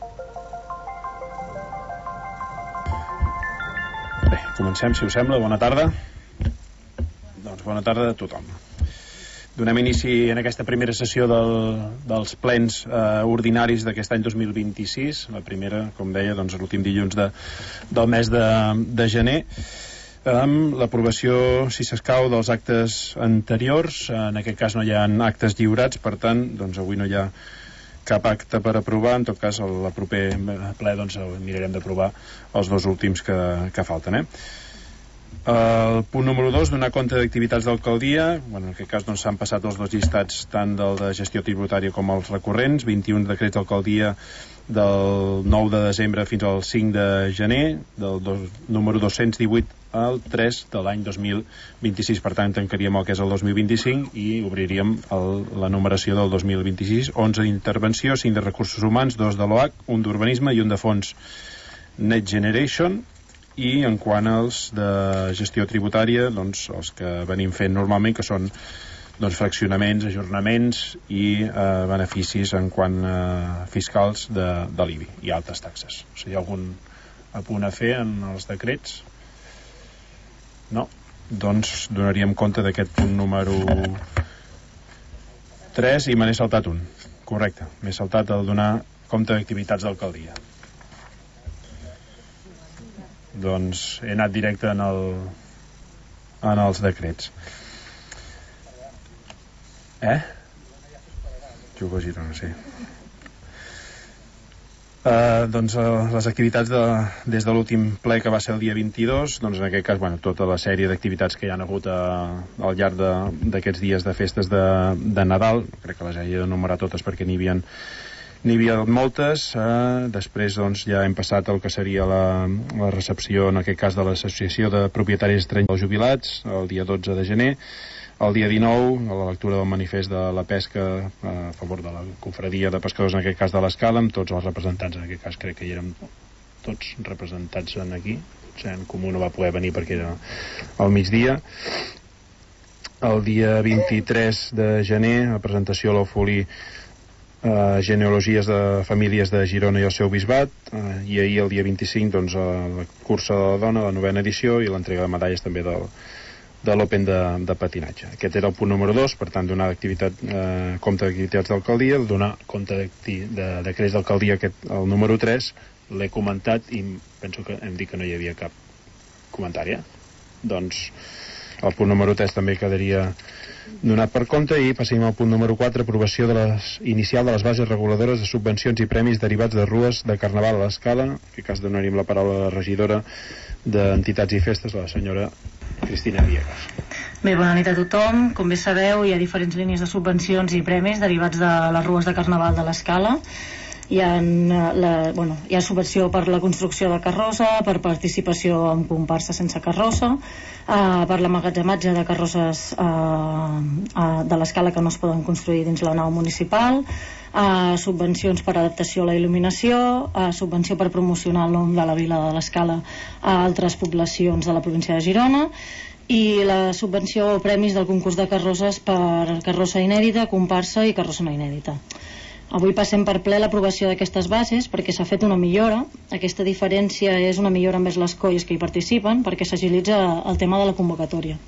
Bé, comencem, si us sembla. Bona tarda. Doncs bona tarda a tothom. Donem inici en aquesta primera sessió dels plens ordinaris d'aquest any 2026. La primera, com deia, doncs, l'últim dilluns del mes de gener, amb l'aprovació, si s'escau, dels actes anteriors. En aquest cas no hi ha actes lliurats, per tant, doncs, avui no hi ha cap acte per aprovar. En tot cas, el proper ple doncs, mirarem d'aprovar els dos últims que falten. El punt número 2, donar compte d'activitats d'alcaldia. En aquest cas doncs, s'han passat els dos llistats, tant del de gestió tributària com els recurrents. 21 decrets d'alcaldia del 9 de desembre fins al 5 de gener, del número 218 al 3 de l'any 2026. Per tant, tancaríem el que és el 2025 i obriríem la numeració del 2026. 11 d'intervenció, 5 de recursos humans, 2 de l'OAC, 1 d'urbanisme i 1 de fons Next Generation. I en quant als de gestió tributària, doncs els que venim fent normalment, que són doncs, fraccionaments, ajornaments i beneficis en quant fiscals de l'IBI i altes taxes. Si hi ha algun apunt a fer en els decrets? No? Doncs donaríem compte d'aquest punt número 3 i me n'he saltat un. Correcte, m'he saltat el donar compte d'activitats d'alcaldia. Doncs he anat directe en els decrets. Jugo a Girona, sí. Doncs les activitats des de l'últim ple, que va ser el dia 22, doncs en aquest cas, tota la sèrie d'activitats que hi ha hagut al llarg d'aquests dies de festes de Nadal. Crec que les he d'enumerar totes perquè n'hi havia moltes. Després doncs, ja hem passat el que seria la recepció, en aquest cas de l'Associació de Propietaris Estrangers dels Jubilats, el dia 12 de gener. El dia 19, la lectura del manifest de la pesca a favor de la confraria de pescadors, en aquest cas de l'Escala, amb tots els representants. En aquest cas crec que hi érem tots representats aquí. Potser en Comú no va poder venir perquè era al migdia. El dia 23 de gener, la presentació a l'Eufolí, genealogies de famílies de Girona i el seu bisbat, i ahir el dia 25 doncs, la cursa de la dona, la 9ª edició, i l'entrega de medalles també de l'Open de patinatge. Aquest era el punt número 2, per tant donar compte d'activitats d'alcaldia. El donar compte de decrets d'alcaldia, el número 3 l'he comentat i penso que hem dit que no hi havia cap comentari. Doncs el punt número 3 també quedaria donat per compte. I passem al punt número 4, aprovació inicial de les bases reguladores de subvencions i premis derivats de rues de Carnaval a l'Escala. En aquest cas donaríem la paraula a la regidora d'Entitats i Festes, la senyora Cristina Viegas. Bé, bona nit a tothom. Com bé sabeu, hi ha diferents línies de subvencions i premis derivats de les rues de Carnaval de l'Escala. Hi ha subvenció per la construcció de carrossa, per participació en comparsa sense carrossa, per l'emmagatzematge de carrosses de l'Escala que no es poden construir dins la nau municipal, subvencions per adaptació a la il·luminació, subvenció per promocionar el nom de la vila de l'Escala a altres poblacions de la província de Girona, i la subvenció o premis del concurs de carrosses per carrossa inèdita, comparsa i carrossa no inèdita. Avui passem per ple l'aprovació d'aquestes bases perquè s'ha fet una millora. Aquesta diferència és una millora envers les colles que hi participen, perquè s'agilitza el tema de la convocatòria.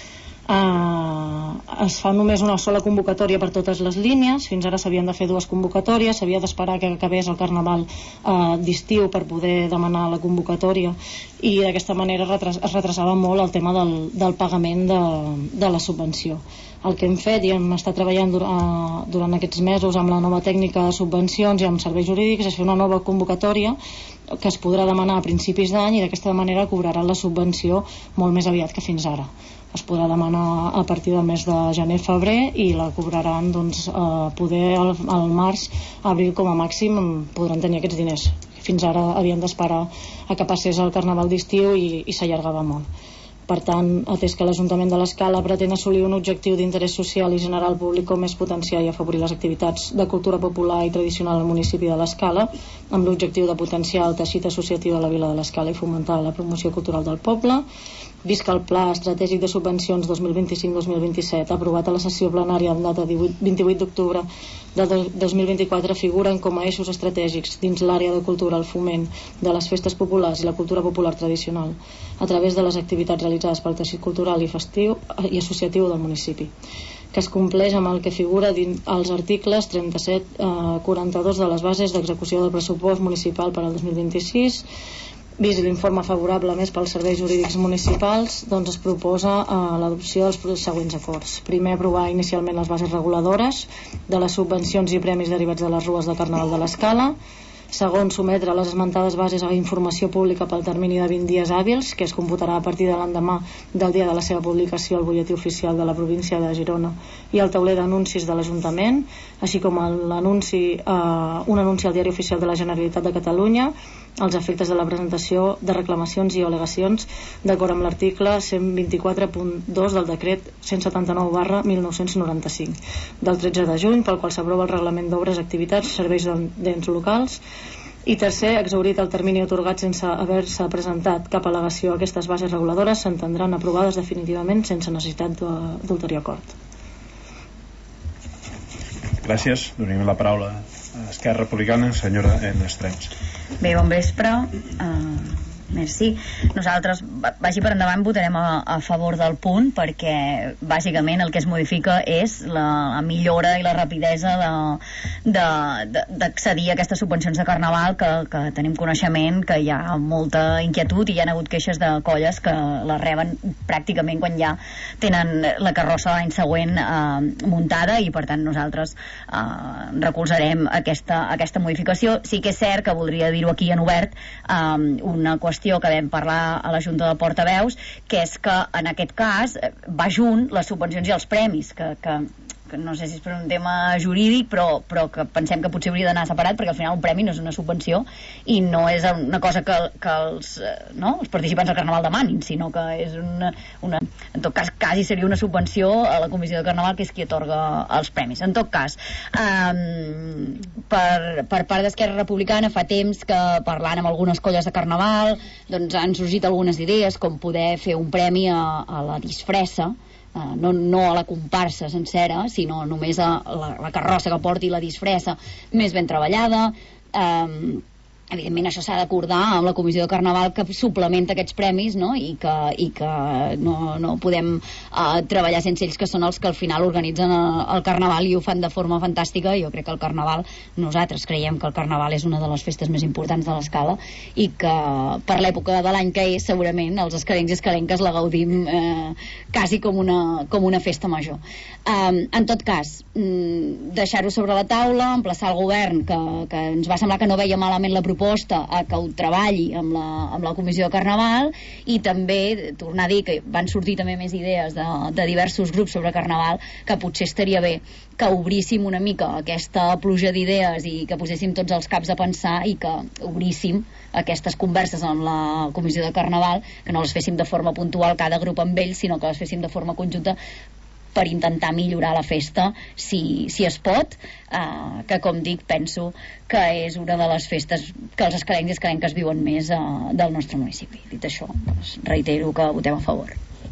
Es fa només una sola convocatòria per totes les línies. Fins ara s'havien de fer 2 convocatòries, s'havia d'esperar que acabés el Carnaval d'estiu per poder demanar la convocatòria, i d'aquesta manera es retrasava molt el tema del pagament de la subvenció. El que hem fet i hem estat treballant durant aquests mesos amb la nova tècnica de subvencions i amb serveis jurídics és fer una nova convocatòria que es podrà demanar a principis d'any, i d'aquesta manera cobraran la subvenció molt més aviat que fins ara. Es podrà demanar a partir del mes de gener-febrer i la cobraran poder al març, abril com a màxim podran tenir aquests diners. Fins ara havien d'esperar a que passés el Carnaval d'estiu i s'allargava molt. Per tant, atès que l'Ajuntament de l'Escala pretén assolir un objectiu d'interès social i general públic com és potenciar i afavorir les activitats de cultura popular i tradicional al municipi de l'Escala, amb l'objectiu de potenciar el teixit associatiu de la vila de l'Escala i fomentar la promoció cultural del poble, vist que el Pla Estratègic de Subvencions 2025-2027 aprovat a la sessió plenària en data 28 d'octubre de 2024 figuren com a eixos estratègics dins l'àrea de cultura, el foment de les festes populars i la cultura popular tradicional a través de les activitats realitzades pel teixit cultural i festiu i associatiu del municipi, que es compleix amb el que figura dins els articles 37-42 de les bases d'execució del pressupost municipal per al 2026. Vist l'informe favorable més pels serveis jurídics municipals, doncs es proposa l'adopció dels següents acords. Primer, aprovar inicialment les bases reguladores de les subvencions i premis derivats de les rues de Carnaval de l'Escala. Segon, sometre les esmentades bases a informació pública pel termini de 20 dies hàbils, que es computarà a partir de l'endemà del dia de la seva publicació al butlletí oficial de la província de Girona i al tauler d'anuncis de l'Ajuntament, així com un anunci al diari oficial de la Generalitat de Catalunya als efectes de la presentació de reclamacions i al·legacions d'acord amb l'article 124.2 del decret 179/1995 del 13 de juny, pel qual s'aprova el reglament d'obres, activitats, serveis d'ens locals. I tercer, exhaurit el termini atorgat sense haver-se presentat cap al·legació a aquestes bases reguladores, s'entendran aprovades definitivament sense necessitat d'ulterior acord. Gràcies. Donem la paraula a Esquerra Republicana, senyora Estrens. Bé, bon vespre. Merci. Nosaltres, vagi per endavant, votarem a favor del punt perquè bàsicament el que es modifica és la millora i la rapidesa d'accedir a aquestes subvencions de Carnaval que tenim coneixement que hi ha molta inquietud i hi ha hagut queixes de colles que les reben pràcticament quan ja tenen la carrossa l'any següent muntada i per tant nosaltres recolzarem aquesta modificació. Sí que és cert que voldria dir-ho aquí en obert, una qüestió que vam parlar a la Junta de Portaveus, que és que en aquest cas va junt les subvencions i els premis, que no sé si és per un tema jurídic però que pensem que potser hauria d'anar separat perquè al final un premi no és una subvenció i no és una cosa que els participants del Carnaval demanin, sinó que és en tot cas quasi seria una subvenció a la Comissió de Carnaval, que és qui atorga els premis. En tot cas, per part d'Esquerra Republicana fa temps que parlant amb algunes colles de Carnaval doncs han sorgit algunes idees com poder fer un premi a la disfressa, no a la comparsa sencera, sinó només a la carrossa que porti la disfressa més ben treballada. Evidentment això s'ha d'acordar amb la Comissió de Carnaval que suplementa aquests premis, no? I que no podem treballar sense ells, que són els que al final organitzen el Carnaval i ho fan de forma fantàstica. Jo crec que el Carnaval, nosaltres creiem que el Carnaval és una de les festes més importants de l'Escala i que per l'època de l'any que és, segurament els escalencs i escalenques la gaudim quasi com una festa major. En tot cas, deixar-ho sobre la taula, emplaçar el govern que ens va semblar que no veia malament la proposta a que ho treballi amb la Comissió de Carnaval i també tornar a dir que van sortir també més idees de diversos grups sobre Carnaval, que potser estaria bé que obríssim una mica aquesta pluja d'idees i que poséssim tots els caps a pensar i que obríssim aquestes converses amb la Comissió de Carnaval, que no les féssim de forma puntual cada grup amb ells, sinó que les féssim de forma conjunta per intentar millorar la festa si es pot, que com dic penso que és una de les festes que els escalencs i escalenques viuen més del nostre municipi. Dit això, doncs, reitero que votem a favor.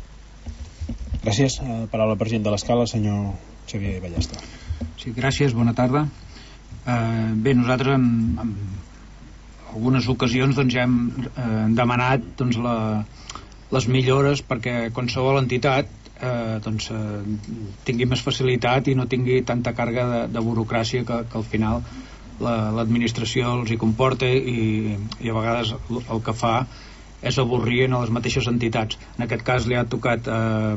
Gràcies. Paraula al president de l'Escala, senyor Xavier Ballester. Sí, gràcies, bona tarda. Bé, nosaltres en algunes ocasions doncs, ja hem demanat doncs, les millores perquè qualsevol entitat tingui més facilitat i no tingui tanta càrrega de burocràcia que al final l'administració els hi comporta i a vegades el que fa és avorrir a les mateixes entitats. En aquest cas li ha tocat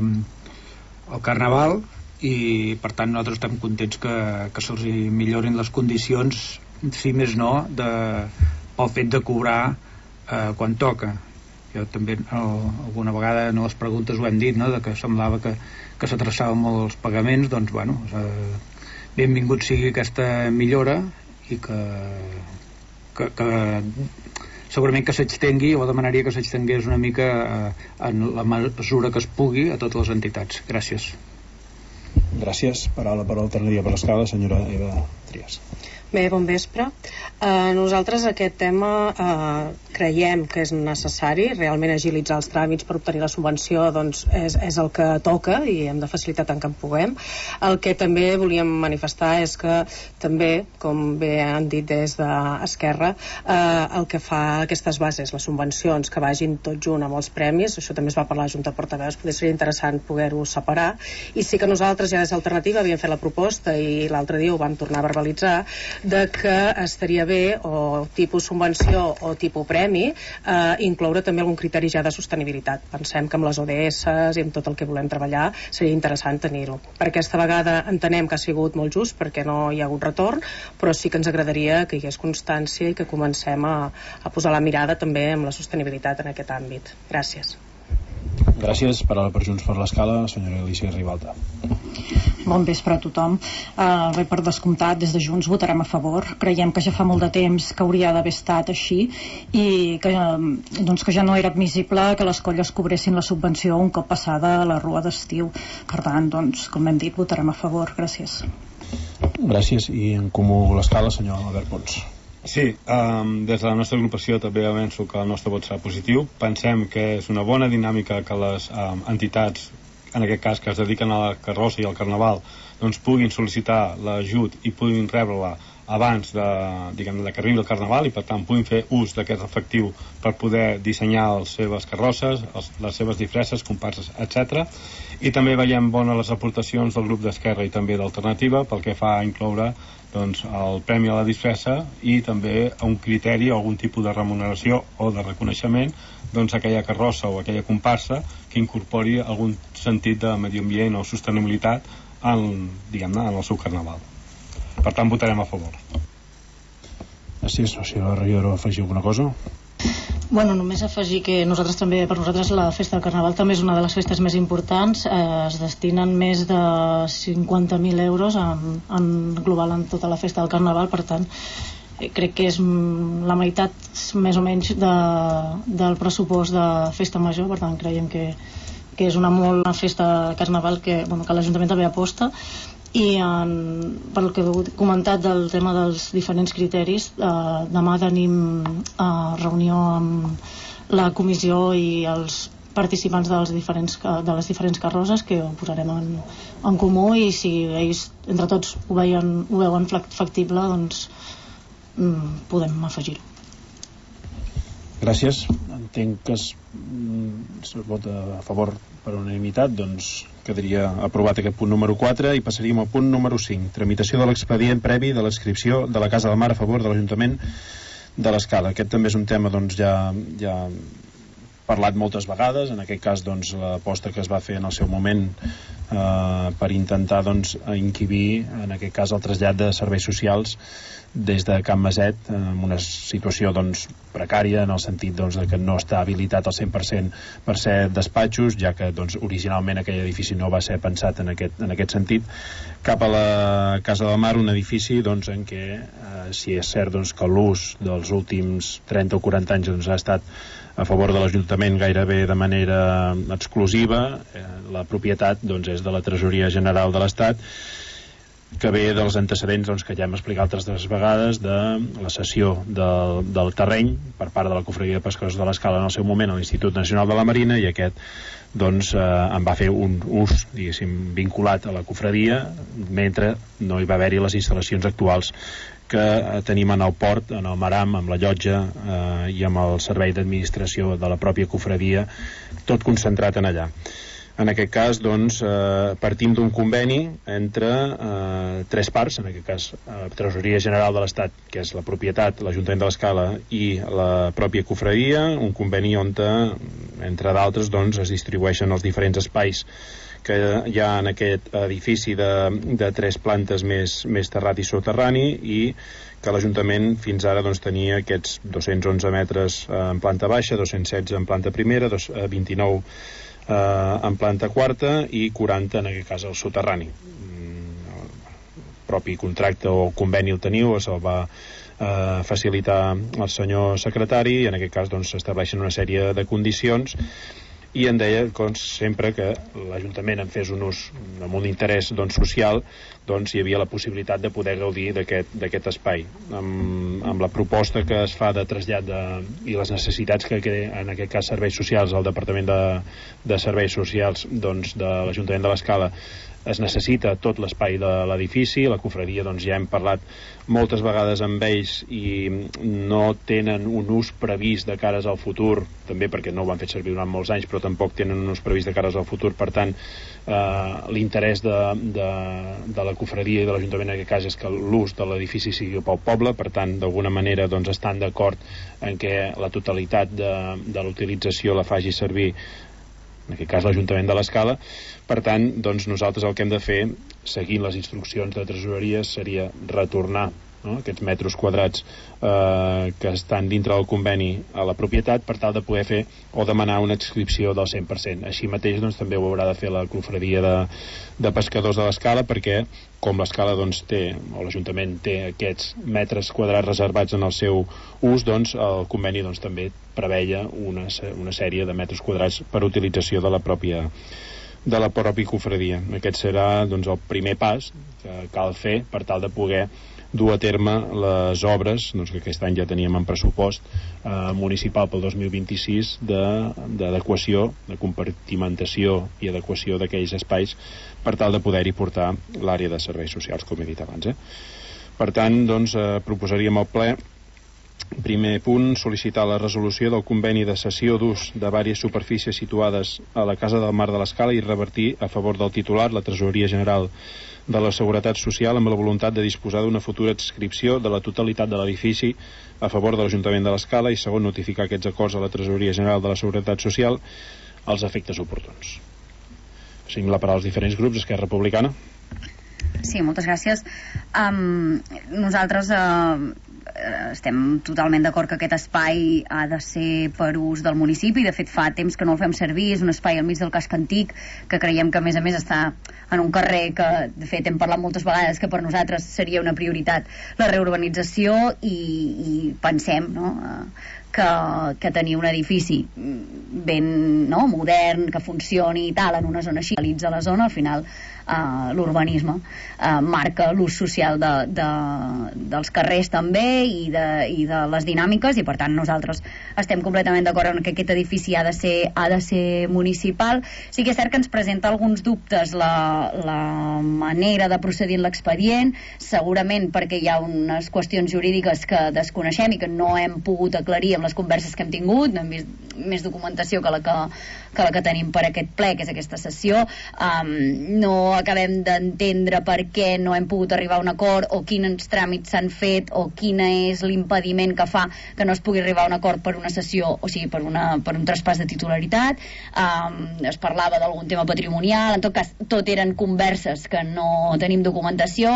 el Carnaval i per tant nosaltres estem contents que se'ls millorin les condicions, si més no pel fet de cobrar quan toca. Jo també alguna vegada en les preguntes ho hem dit, no? De que semblava que s'atraçaven molt els pagaments. Doncs bueno, benvingut sigui aquesta millora i que segurament que s'extengui, o demanaria que s'extengués una mica en la mesura que es pugui a totes les entitats. Gràcies. Gràcies. Paraula per l'alternativa per l'Escala, senyora Eva Trias. Bé, bon vespre. Nosaltres aquest tema creiem que és necessari realment agilitzar els tràmits per obtenir la subvenció, doncs és el que toca i hem de facilitar tant que en puguem. El que també volíem manifestar és que també, com bé han dit des d'Esquerra, el que fa aquestes bases, les subvencions, que vagin tot junt amb els premis, això també es va parlar a la Junta de Portaveus, potser seria interessant poder-ho separar, i sí que nosaltres ja des d'Alternativa havíem fet la proposta i l'altre dia ho vam tornar a verbalitzar, de que estaria bé, o tipus subvenció o tipus premi, incloure també algun criteri ja de sostenibilitat. Pensem que amb les ODS i amb tot el que volem treballar seria interessant tenir-ho. Per aquesta vegada entenem que ha sigut molt just perquè no hi ha hagut retorn, però sí que ens agradaria que hi hagués constància i que comencem a posar la mirada també amb la sostenibilitat en aquest àmbit. Gràcies. Gràcies. Paraula per Junts per l'Escala, la senyora Alicia Ribalta. Bon vespre a tothom. Bé, per descomptat, des de Junts votarem a favor. Creiem que ja fa molt de temps que hauria d'haver estat així i que ja no era admissible que les colles cobressin la subvenció un cop passada la rua d'estiu. Per tant, com hem dit, votarem a favor. Gràcies. Gràcies. I en Comú l'Escala, senyor Albert Pons. Sí, des de la nostra agrupació també avanço que el nostre vot serà positiu. Pensem que és una bona dinàmica que les entitats, en aquest cas que es dediquen a la carrossa i al carnaval, doncs puguin sol·licitar l'ajut i puguin rebre-la abans de que arribi el carnaval i per tant puguin fer ús d'aquest efectiu per poder dissenyar les seves carrosses, les seves disfresses, comparses, etc. I també veiem bones les aportacions del grup d'Esquerra i també d'Alternativa pel que fa a incloure el premi a la disfressa i també un criteri o algun tipus de remuneració o de reconeixement a aquella carrossa o aquella comparsa que incorpori algun sentit de medi ambient o sostenibilitat en el seu carnaval. Per tant, votarem a favor. Gràcies. No sé si la regidora afegiu alguna cosa. Bueno, només afegir que per nosaltres la festa del Carnaval també és una de les festes més importants. Es destinen més de 50.000 euros en global en tota la festa del Carnaval, per tant crec que és la meitat més o menys del pressupost de festa major, per tant creiem que és una molt bona festa de Carnaval que l'Ajuntament també aposta. I pel que heu comentat del tema dels diferents criteris, demà tenim reunió amb la comissió i els participants de les diferents carrosses que ho posarem en comú i si ells entre tots ho veuen factible, doncs podem afegir-ho. Gràcies. Entenc que es vota a favor per unanimitat, doncs quedaria aprovat aquest punt número 4 i passaríem al punt número 5, tramitació de l'expedient previ de l'inscripció de la Casa del Mar a favor de l'Ajuntament de l'Escala. Aquest també és un tema ja parlat moltes vegades, en aquest cas l'aposta que es va fer en el seu moment per intentar inhibir en aquest cas el trasllat de serveis socials des de Can Maset en una situació precària en el sentit que no està habilitat al 100% per ser despatxos, ja que originalment aquell edifici no va ser pensat en aquest sentit, cap a la Casa del Mar, un edifici en què si és cert que l'ús dels últims 30 o 40 anys ha estat a favor de l'Ajuntament gairebé de manera exclusiva, la propietat és de la Tresoreria General de l'Estat, que ve dels antecedents que ja hem explicat altres vegades de la cessió del terreny per part de la Cofradia de Pescadors de l'Escala en el seu moment a l'Institut Nacional de la Marina, i aquest en va fer un ús vinculat a la cofradia mentre no hi va haver-hi les instal·lacions actuals que tenim en el port, en el Maram, amb la llotja i amb el servei d'administració de la pròpia cofradia, tot concentrat en allà. En aquest cas, partim d'un conveni entre tres parts, en aquest cas Tresoreria General de l'Estat, que és la propietat, l'Ajuntament de l'Escala, i la pròpia cofradia, un conveni on, entre d'altres, es distribueixen els diferents espais que hi ha en aquest edifici de 3 plantes més terrat i soterrani, i que l'Ajuntament fins ara tenia aquests 211 metres en planta baixa, 216 en planta primera, 29 en planta quarta i 40 en aquest cas al soterrani. El propi contracte o conveni el teniu, se'l va facilitar el senyor secretari, i en aquest cas s'estableixen una sèrie de condicions i em deia, com sempre, que l'Ajuntament en fes un ús amb un interès social, doncs hi havia la possibilitat de poder gaudir d'aquest espai. Amb la proposta que es fa de trasllat i les necessitats que en aquest cas serveis socials, el Departament de Serveis Socials doncs, de l'Ajuntament de l'Escala, es necessita tot l'espai de l'edifici. La cofradia, doncs, ja hem parlat moltes vegades amb ells i no tenen un ús previst de cares al futur, també perquè no ho han fet servir durant molts anys, però tampoc tenen un ús previst de cares al futur. Per tant, l'interès de la cofradia i de l'Ajuntament en aquest cas és que l'ús de l'edifici sigui pel poble. Per tant, d'alguna manera doncs, estan d'acord en què la totalitat de l'utilització la faci servir en aquest cas l'Ajuntament de l'Escala. Per tant, doncs, nosaltres el que hem de fer, seguint les instruccions de tresoreria, seria retornar aquests metres quadrats que estan dintre del conveni a la propietat per tal de poder fer o demanar una adscripció del 100%. Així mateix doncs, també ho haurà de fer la cofradia de pescadors de l'Escala, perquè com l'Escala doncs, o l'Ajuntament té aquests metres quadrats reservats en el seu ús, doncs el conveni doncs, també preveia una sèrie de metres quadrats per utilització de la pròpia cofradia. Aquest serà doncs, el primer pas que cal fer per tal de poder dur a terme les obres doncs, que aquest any ja teníem en pressupost municipal pel 2026 d'adequació, de compartimentació i adequació d'aquells espais per tal de poder-hi portar l'àrea de serveis socials, com he dit abans. Per tant, doncs, proposaríem al ple, primer punt, sol·licitar la resolució del conveni de cessió d'ús de diverses superfícies situades a la Casa del Mar de l'Escala i revertir a favor del titular la Tresoreria General de la Seguretat Social amb la voluntat de disposar d'una futura adscripció de la totalitat de l'edifici a favor de l'Ajuntament de l'Escala i segon, notificar aquests acords a la Tresoreria General de la Seguretat Social als efectes oportuns. Signo la paraula als diferents grups. Esquerra Republicana. Sí, moltes gràcies. Nosaltres estem totalment d'acord que aquest espai ha de ser per ús del municipi. De fet, fa temps que no el fem servir. És un espai al mig del casc antic que creiem que a més està en un carrer que, de fet, hem parlat moltes vegades que per nosaltres seria una prioritat la reurbanització i pensem que tenir un edifici ben modern, que funcioni i tal, en una zona així, realitza la zona, al final l'urbanisme marca l'ús social dels carrers també i de les dinàmiques, i per tant nosaltres estem completament d'acord en que aquest edifici ha de ser municipal. Sí que és cert que ens presenta alguns dubtes la manera de procedir en l'expedient, segurament perquè hi ha unes qüestions jurídiques que desconeixem i que no hem pogut aclarir amb les converses que hem tingut. No hem vist més documentació que la que tenim per aquest ple, que és aquesta sessió. No acabem d'entendre per què no hem pogut arribar a un acord o quins tràmits s'han fet o quin és l'impediment que fa que no es pugui arribar a un acord per una sessió, o sigui, per un traspàs de titularitat. Es parlava d'algun tema patrimonial. En tot cas, tot eren converses que no tenim documentació.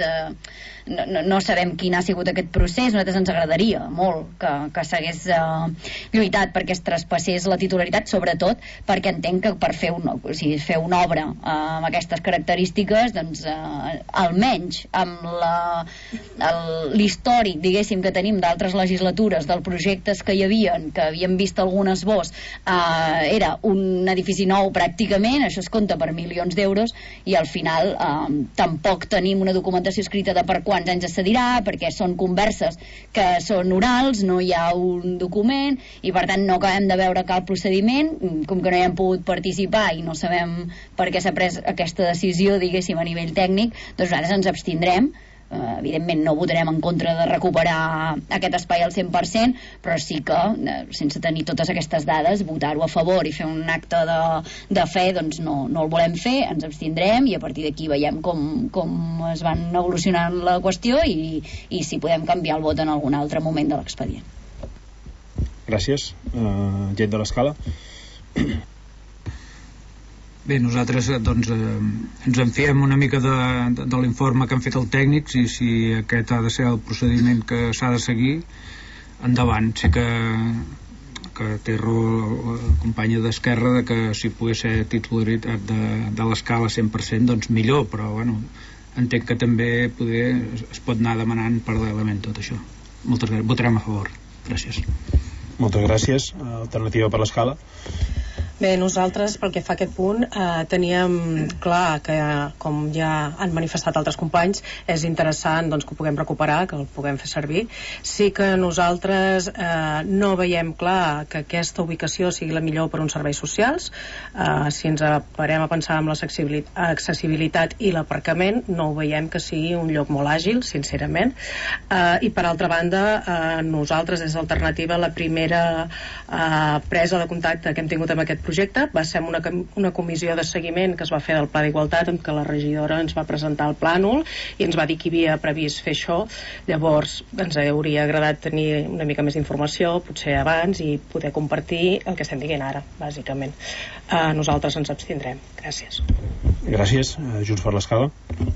No sabem quin ha sigut aquest procés. A nosaltres ens agradaria molt que s'hagués lluitat perquè es traspassés la titularitat, sobretot perquè entenc que per fer una obra amb aquestes característiques, doncs almenys amb l'històric, diguéssim, que tenim d'altres legislatures, dels projectes que hi havien, que havíem vist algun esbós, era un edifici nou pràcticament, això es compta per milions d'euros, i al final tampoc tenim una documentació escrita de per quants anys es cedirà, perquè són converses que són orals, no hi ha un document, i per tant no acabem de veure cap procediment. Com que no hi hem pogut participar i no sabem per què s'ha pres aquesta decisió, diguéssim, a nivell tècnic, doncs nosaltres ens abstindrem. Evidentment no votarem en contra de recuperar aquest espai al 100%, però sí que, sense tenir totes aquestes dades, votar-ho a favor i fer un acte de fe, doncs no el volem fer, ens abstindrem i a partir d'aquí veiem com es van evolucionant la qüestió i si podem canviar el vot en algun altre moment de l'expedient. Gràcies. Gent de l'Escala. Bé, nosaltres doncs, ens en fiem una mica de l'informe que han fet els tècnics i si aquest ha de ser el procediment que s'ha de seguir, endavant. Sé que té raó la companya d'Esquerra de que si pogués ser titularitat de l'Escala 100%, doncs millor, però bueno, entenc que també es pot anar demanant paral·lelament tot això. Moltes gràcies. Votarem a favor. Gràcies. Moltes gràcies. Alternativa per l'Escala. Bé, nosaltres, pel que fa a aquest punt, teníem clar que, com ja han manifestat altres companys, és interessant doncs, que ho puguem recuperar, que el puguem fer servir. Sí que nosaltres no veiem clar que aquesta ubicació sigui la millor per uns serveis socials. Si ens parem a pensar en l'accessibilitat i l'aparcament, no ho veiem que sigui un lloc molt àgil, sincerament. I per altra banda, nosaltres, des d'Alternativa, la primera presa de contacte que hem tingut amb aquest projecte va ser una comissió de seguiment que es va fer del Pla d'Igualtat, en què la regidora ens va presentar el plànol i ens va dir que hi havia previst fer això. Llavors ens hauria agradat tenir una mica més d'informació, potser abans, i poder compartir el que estem dient ara, bàsicament. Nosaltres ens abstindrem. Gràcies. Gràcies. Junts per l'Escala.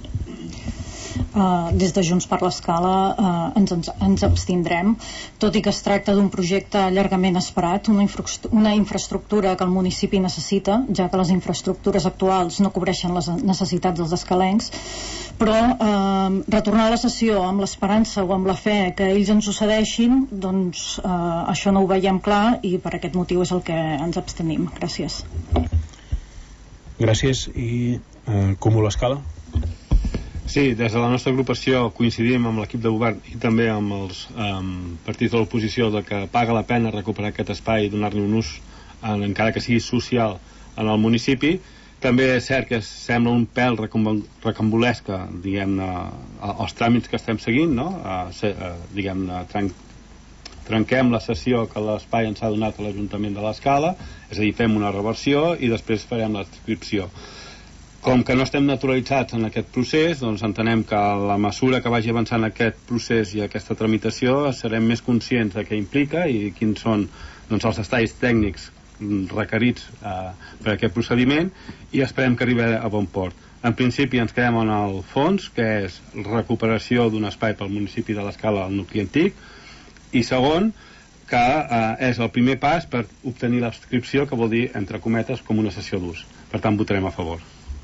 Des de Junts per l'Escala ens abstindrem, tot i que es tracta d'un projecte llargament esperat, una infraestructura que el municipi necessita, ja que les infraestructures actuals no cobreixen les necessitats dels escalencs, però retornar a la sessió amb l'esperança o amb la fe que ells ens ho cedeixin, doncs això no ho veiem clar, i per aquest motiu és el que ens abstenim. Gràcies. Gràcies. I Comú l'Escala? Sí, des de la nostra agrupació coincidim amb l'equip de govern i també amb els partits de l'oposició de que paga la pena recuperar aquest espai i donar-li un ús, encara que sigui social, en el municipi. També és cert que sembla un pèl recambolesca, diguem-ne, els tràmits que estem seguint, no? Diguem-ne, trenquem la sessió que l'espai ens ha donat a l'Ajuntament de l'Escala, és a dir, fem una reversió i després farem l'adscripció. Com que no estem naturalitzats en aquest procés, doncs entenem que a la mesura que vagi avançant aquest procés i aquesta tramitació serem més conscients de què implica i quins són doncs, els detalls tècnics requerits per aquest procediment, i esperem que arribi a bon port. En principi ens quedem en el fons, que és recuperació d'un espai pel municipi de l'Escala al nucli antic, i segon, que és el primer pas per obtenir l'adscripció, que vol dir, entre cometes, com una cessió d'ús. Per tant, votarem a favor.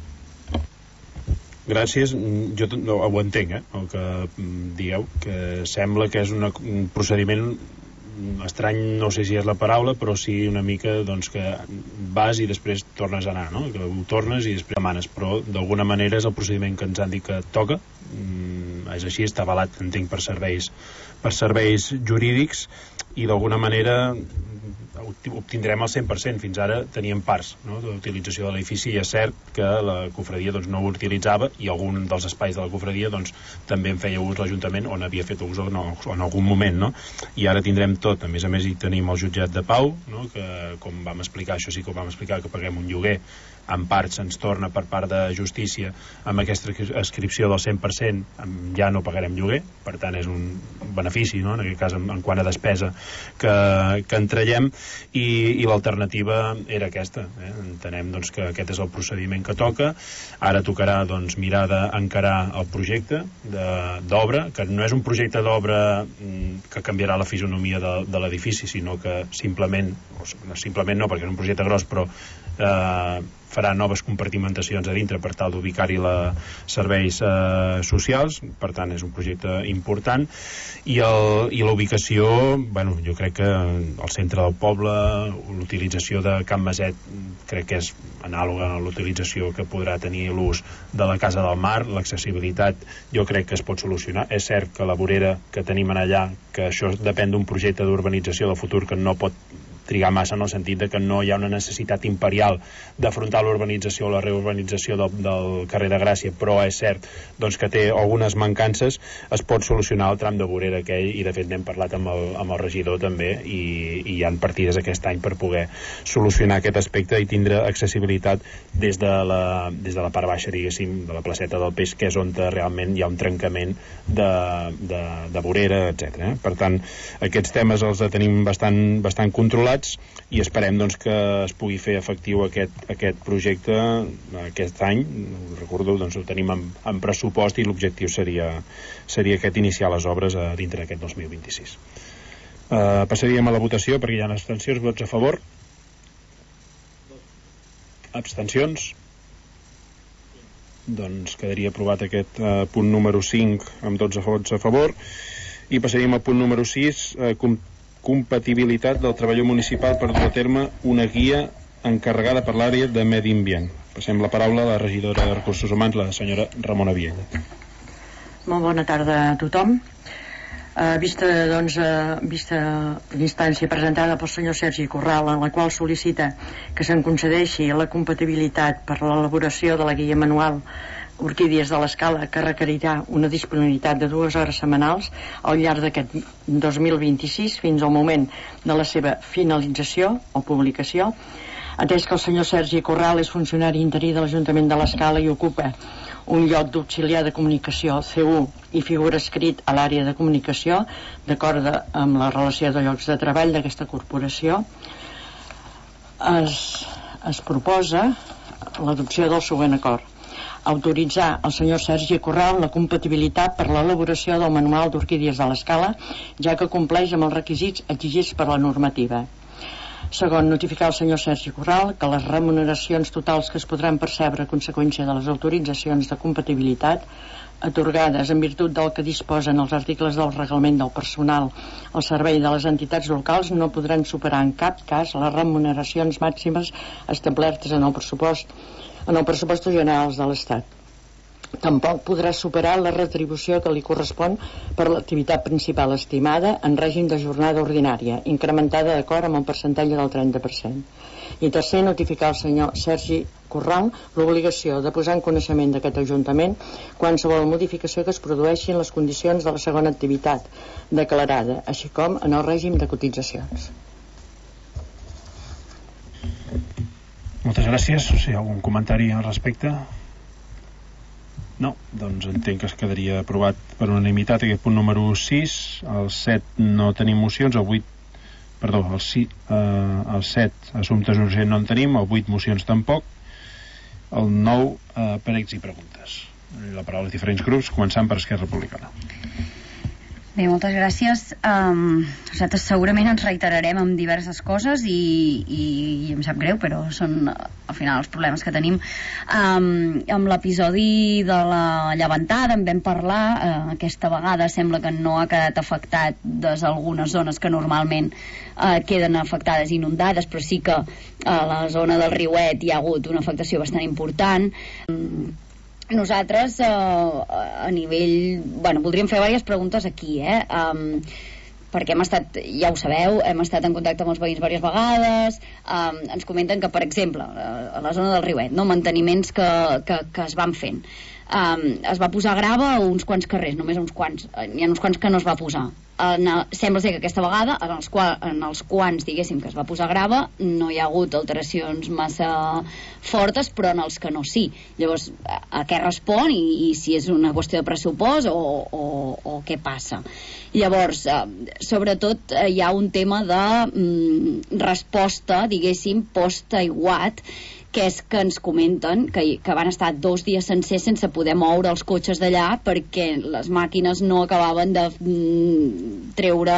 Gràcies. Jo ho entenc, el que dieu, que sembla que és un procediment estrany, no sé si és la paraula, però sí una mica doncs, que vas i després tornes a anar, no? Que ho tornes i després demanes, però d'alguna manera és el procediment que ens han dit que toca. És així, està avalat, entenc, per serveis jurídics, i d'alguna manera obtindrem el 100%. Fins ara teníem parts, no?, de l'utilització de l'edifici, i és cert que la cofradia doncs, no ho utilitzava, i algun dels espais de la cofradia doncs, també en feia ús l'Ajuntament, on havia fet ús en algun moment, no? I ara tindrem tot. A més hi tenim el jutjat de Pau, no?, que com vam explicar, això sí que ho vam explicar, que paguem un lloguer, en part se'ns torna per part de justícia amb aquesta inscripció del 100%, ja no pagarem lloguer, per tant és un benefici, no?, en aquest cas en quant a despesa que en traiem, i l'alternativa era aquesta. Entenem doncs, que aquest és el procediment que toca. Ara tocarà doncs, mirar d'encarar el projecte d'obra, que no és un projecte d'obra que canviarà la fisonomia de l'edifici, sinó que simplement no, perquè és un projecte gros, però farà noves compartimentacions a dintre per tal d'ubicar-hi serveis socials. Per tant és un projecte important, i la ubicació, bueno, jo crec que al centre del poble, l'utilització de Can Maset crec que és anàloga a l'utilització que podrà tenir l'ús de la Casa del Mar. L'accessibilitat jo crec que es pot solucionar. És cert que la vorera que tenim allà, que això depèn d'un projecte d'urbanització de futur que no pot trigar massa, en el sentit de que no hi ha una necessitat imperial d'afrontar l'urbanització o la reurbanització del carrer de Gràcia, però és cert doncs, que té algunes mancances. Es pot solucionar el tram de vorera aquell, i de fet n'hem parlat amb el regidor també, i hi ha partides aquest any per poder solucionar aquest aspecte i tindre accessibilitat des de la part baixa, diguéssim, de la placeta del Peix, que és on realment hi ha un trencament de vorera, etc. Per tant, aquests temes els tenim bastant controlats, i esperem doncs, que es pugui fer efectiu aquest projecte aquest any. Recordo, doncs, ho tenim en pressupost, i l'objectiu seria aquest, iniciar les obres dintre d'aquest 2026. Passaríem a la votació, perquè hi ha abstencions. Vots a favor? Abstencions? Doncs quedaria aprovat aquest punt número 5 amb 12 vots a favor. I passaríem al punt número 6, compatibilitat del treballador municipal per dur a terme una guia encarregada per l'àrea de Medi Ambient. Passem la paraula a la regidora de Recursos Humans, la senyora Ramona Viella. Molt bona tarda a tothom. Vista l'instància presentada pel senyor Sergi Corral, en la qual sol·licita que se'n concedeixi la compatibilitat per l'elaboració de la guia manual Orquídies de l'Escala, que requerirà una disponibilitat de 2 hores setmanals al llarg d'aquest 2026 fins al moment de la seva finalització o publicació, atès que el senyor Sergi Corral és funcionari interí de l'Ajuntament de l'Escala i ocupa un lloc d'auxiliar de comunicació C1 i figura escrit a l'àrea de comunicació d'acord amb la relació de llocs de treball d'aquesta corporació. Es proposa l'adopció del següent acord: autoritzar al senyor Sergi Corral la compatibilitat per l'elaboració del manual d'Orquídies de l'Escala, ja que compleix amb els requisits exigits per la normativa. Segon, notificar al senyor Sergi Corral que les remuneracions totals que es podran percebre a conseqüència de les autoritzacions de compatibilitat atorgades en virtut del que disposen els articles del reglament del personal al servei de les entitats locals no podran superar en cap cas les remuneracions màximes establertes en el pressupost generals de l'Estat. Tampoc podrà superar la retribució que li correspon per l'activitat principal estimada en règim de jornada ordinària, incrementada d'acord amb el percentatge del 30%. I tercer, notificar al senyor Sergi Corral l'obligació de posar en coneixement d'aquest Ajuntament qualsevol modificació que es produeixi en les condicions de la segona activitat declarada, així com en el règim de cotitzacions. Moltes gràcies. Si hi ha algun comentari al respecte? No, doncs entenc que es quedaria aprovat per unanimitat aquest punt número 6. El 7 no tenim mocions, el 7 assumptes urgents no en tenim, el 8 mocions tampoc, el 9 pregs i preguntes. La paraula als diferents grups, començant per Esquerra Republicana. Bé, moltes gràcies. Nosaltres segurament ens reiterarem amb diverses coses i em sap greu, però són al final els problemes que tenim. Amb l'episodi de la llevantada en vam parlar. Aquesta vegada sembla que no ha quedat afectat des d'algunes zones que normalment queden afectades i inundades, però sí que a la zona del Riuet hi ha hagut una afectació bastant important. Nosaltres a nivell... voldríem fer diverses preguntes aquí, perquè hem estat, ja ho sabeu, hem estat en contacte amb els veïns diverses vegades. Ens comenten que, per exemple, a la zona del Riuet, manteniments que es van fent, es va posar grava a uns quants carrers, només a uns quants, n'hi ha uns quants que no es va posar. Sembla ser que aquesta vegada en els quants diguéssim que es va posar grava no hi ha hagut alteracions massa fortes, però en els que no sí. Llavors, a què respon i si és una qüestió de pressupost o què passa? Llavors, sobretot hi ha un tema de resposta, diguéssim, post-aiguat, que és que ens comenten que van estar 2 dies sencers sense poder moure els cotxes d'allà perquè les màquines no acabaven de treure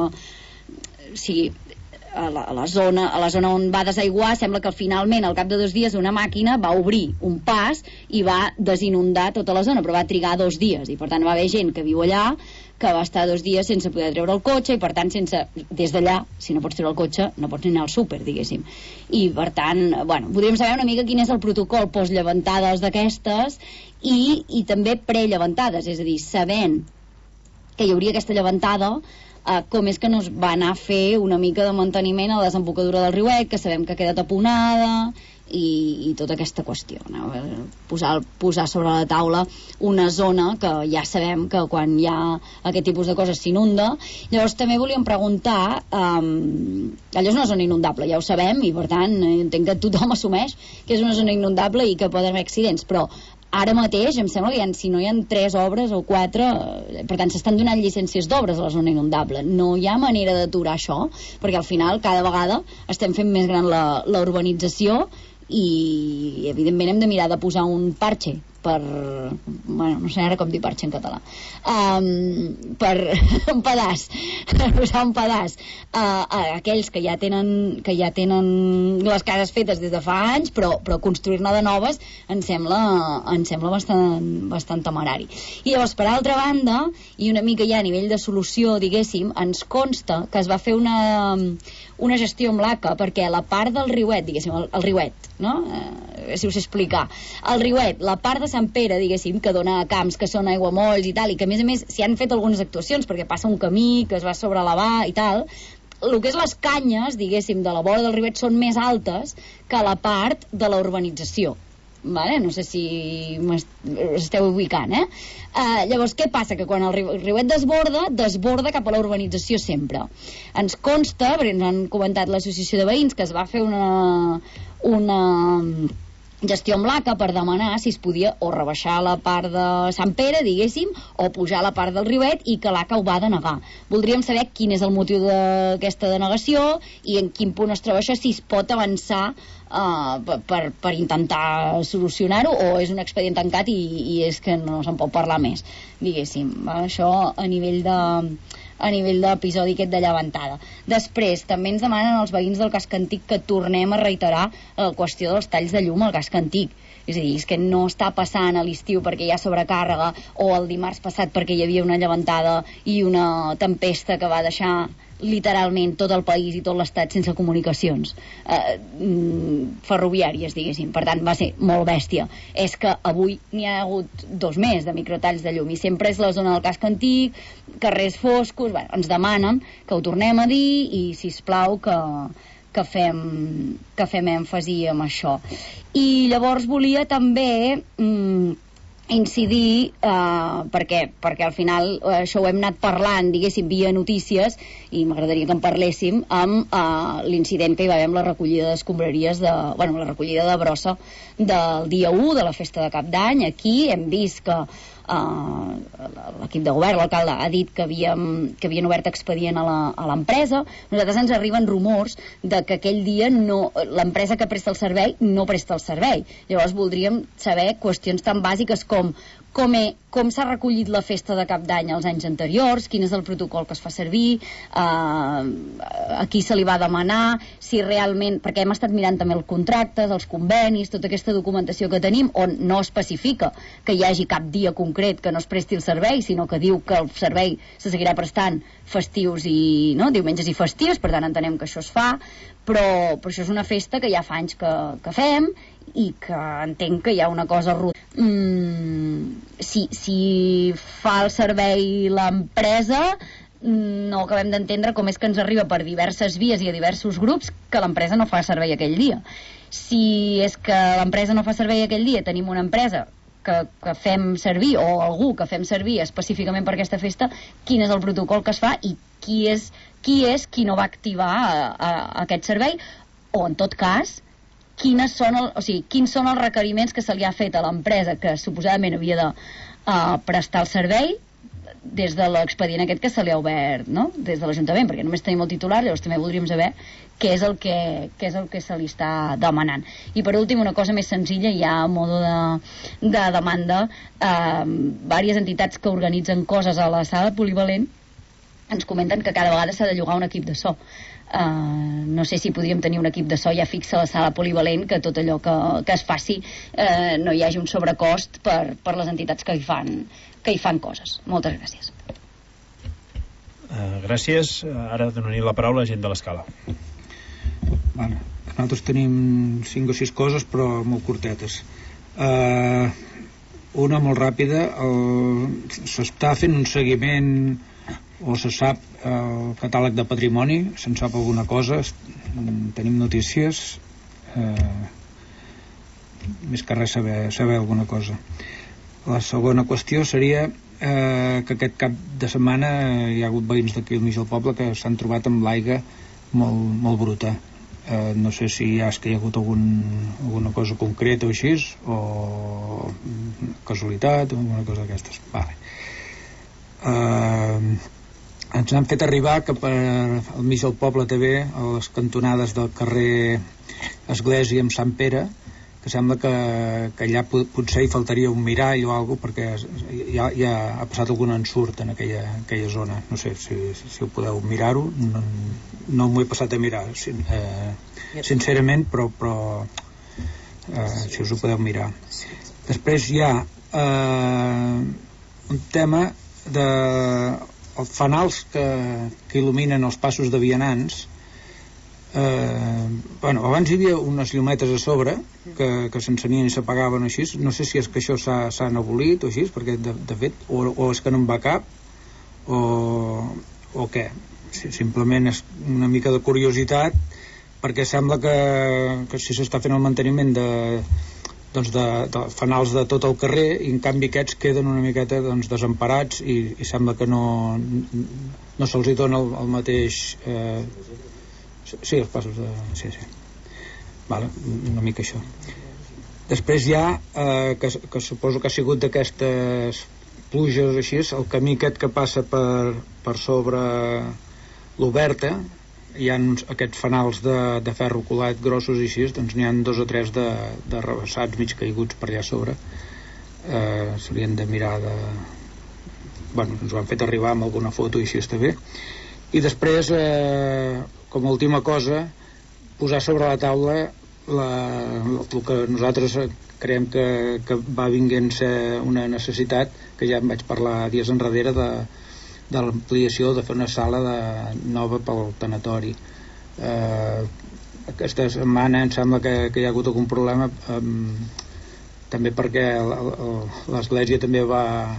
a la zona on va desaiguar. Sembla que finalment al cap de 2 dies una màquina va obrir un pas i va desinundar tota la zona, però va trigar 2 dies i per tant va haver gent que viu allà que va estar 2 dies sense poder treure el cotxe i per tant des d'allà, si no pots treure el cotxe no pots ni anar al súper, diguéssim. I per tant, podríem saber una mica quin és el protocol post-llevantades d'aquestes i també pre-llevantades, és a dir, sabent que hi hauria aquesta llevantada, com és que no es va anar a fer una mica de manteniment a la desembocadura del Riuet, que sabem que queda taponada i tota aquesta qüestió, no? Posar sobre la taula una zona que ja sabem que quan hi ha aquest tipus de coses s'inunda. Llavors també volíem preguntar, allò és una zona inundable, ja ho sabem, i per tant entenc que tothom assumeix que és una zona inundable i que poden haver accidents, però ara mateix em sembla que si no hi ha 3 obres o 4, per tant s'estan donant llicències d'obres a la zona inundable. No hi ha manera d'aturar això, perquè al final cada vegada estem fent més gran la urbanització i evidentment hem de mirar de posar un parxe bueno, no sé ara com dir parxa en català, per un pedaç, posar un pedaç a aquells que ja tenen les cases fetes des de fa anys, però construir-ne de noves em sembla bastant temerari. I llavors, per altra banda, i una mica ja a nivell de solució, diguéssim, ens consta que es va fer una gestió amb l'ACA, perquè la part del riuet, diguéssim, el riuet, no? Si us explicar, el riuet, la part de Sant Pere, diguéssim, que dona a camps que són aiguamolls i tal, i que a més s'hi han fet algunes actuacions perquè passa un camí que es va sobreelevar i tal, el que és les canyes, diguéssim, de la vora del riuet són més altes que la part de la urbanització. Vale? No sé si esteu ubicant, llavors què passa? Que quan el riuet desborda cap a la urbanització sempre. Ens consta, perquè ens han comentat l'associació de veïns, que es va fer una gestió amb l'ACA per demanar si es podia o rebaixar la part de Sant Pere, diguéssim, o pujar la part del riuet, i que l'ACA ho va denegar. Voldríem saber quin és el motiu d'aquesta denegació i en quin punt es troba això, si es pot avançar per intentar solucionar-ho, o és un expedient tancat i és que no se'n pot parlar més, diguéssim. Això a nivell d'episodi aquest de llevantada. Després, també ens demanen els veïns del casc antic que tornem a reiterar la qüestió dels talls de llum al casc antic. És a dir, és que no està passant a l'estiu perquè hi ha sobrecàrrega, o el dimarts passat perquè hi havia una llevantada i una tempesta que va deixar literalment tot el país i tot l'estat sense comunicacions ferroviàries, diguéssim. Per tant, va ser molt bèstia. És que avui n'hi ha hagut 2 més de microtalls de llum, i sempre és la zona del casc antic, carrers foscos. Bueno, ens demanen que ho tornem a dir i, sisplau, que fem èmfasi en això. I llavors volia també incidir, perquè al final això ho hem anat parlant, diguéssim, via notícies, i m'agradaria que en parléssim, amb l'incident que hi va haver amb la recollida d'escombraries, la recollida de brossa del dia 1 de la festa de Cap d'Any. Aquí hem vist que l'equip de govern, l'alcalde, ha dit que havien obert expedient a l'empresa. Nosaltres ens arriben rumors de que aquell dia l'empresa que presta el servei no presta el servei. Llavors voldríem saber qüestions tan bàsiques com s'ha recollit la festa de Cap d'Any els anys anteriors, quin és el protocol que es fa servir, a qui se li va demanar, si realment, perquè hem estat mirant també els contractes, els convenis, tota aquesta documentació que tenim, on no especifica que hi hagi cap dia concret que no es presti el servei, sinó que diu que el servei se seguirà prestant festius i diumenges i festius. Per tant, entenem que això es fa, però això és una festa que ja fa anys que fem, i que entenc que hi ha una cosa ruda. Si fa el servei l'empresa, no acabem d'entendre com és que ens arriba per diverses vies i a diversos grups que l'empresa no fa servei aquell dia. Si és que l'empresa no fa servei aquell dia, tenim una empresa que fem servir, o algú que fem servir específicament per aquesta festa, quin és el protocol que es fa i qui és qui no va activar aquest servei, o en tot cas quins són els requeriments que se li ha fet a l'empresa que suposadament havia de prestar el servei des de l'expedient aquest que se li ha obert, no? Des de l'Ajuntament, perquè només tenim el titular. Llavors també voldríem saber què és el que se li està demanant. I per últim, una cosa més senzilla, ja a modo de demanda, diverses entitats que organitzen coses a la sala polivalent ens comenten que cada vegada s'ha de llogar un equip de so. No sé si podríem tenir un equip de so ja fixa a la sala polivalent, que tot allò que es faci no hi hagi un sobrecost per les entitats que hi fan coses. Moltes gràcies. Gràcies. Ara donaré la paraula a la gent de l'Escala. Bueno, nosaltres tenim 5 o 6 coses, però molt curtetes. Una molt ràpida. S'està fent un seguiment, o se sap, el catàleg de patrimoni, se'n sap alguna cosa, tenim notícies, més que res saber alguna cosa. La segona qüestió seria que aquest cap de setmana hi ha hagut veïns d'aquí al mig del poble que s'han trobat amb l'aigua molt bruta. No sé si hi ha hagut alguna cosa concreta o així, o casualitat o alguna cosa d'aquestes. Vale. Ens han fet arribar que al mig del poble també, a les cantonades del carrer Església amb Sant Pere, que sembla que allà potser hi faltaria un mirall o alguna cosa, perquè ja ha passat algun ensurt en aquella zona. No sé si ho podeu mirar-ho, no m'ho he passat a mirar sincerament, però si us ho podeu mirar. Després hi ha un tema de els fanals que il·luminen els passos de vianants. Abans hi havia unes llumetes a sobre que s'encenien i s'apagaven així. No sé si és que això s'han abolit o així, perquè de fet o és que no en va cap o què. Simplement és una mica de curiositat, perquè sembla que si s'està fent el manteniment de fanals de tot el carrer, i en canvi aquests queden una miqueta desemparats, i sembla que no se'ls hi dona el mateix sí, els passos de... sí. Vale, una mica això. Després hi ha que suposo que ha sigut d'aquestes pluges així, el camí aquest que passa per sobre l'Oberta. Hi ha aquests fanals de ferro colat grossos i així, doncs n'hi ha 2 o 3 de rebassats mig caiguts per allà sobre. S'haurien de mirar ens ho han fet arribar amb alguna foto i així està bé. I després, com a última cosa, posar sobre la taula el que nosaltres creiem que va vinguent ser una necessitat, que ja en vaig parlar dies enrere, de l'ampliació, de fer una sala nova pel tanatori. Aquesta setmana em sembla que hi ha hagut algun problema, també perquè l'església també va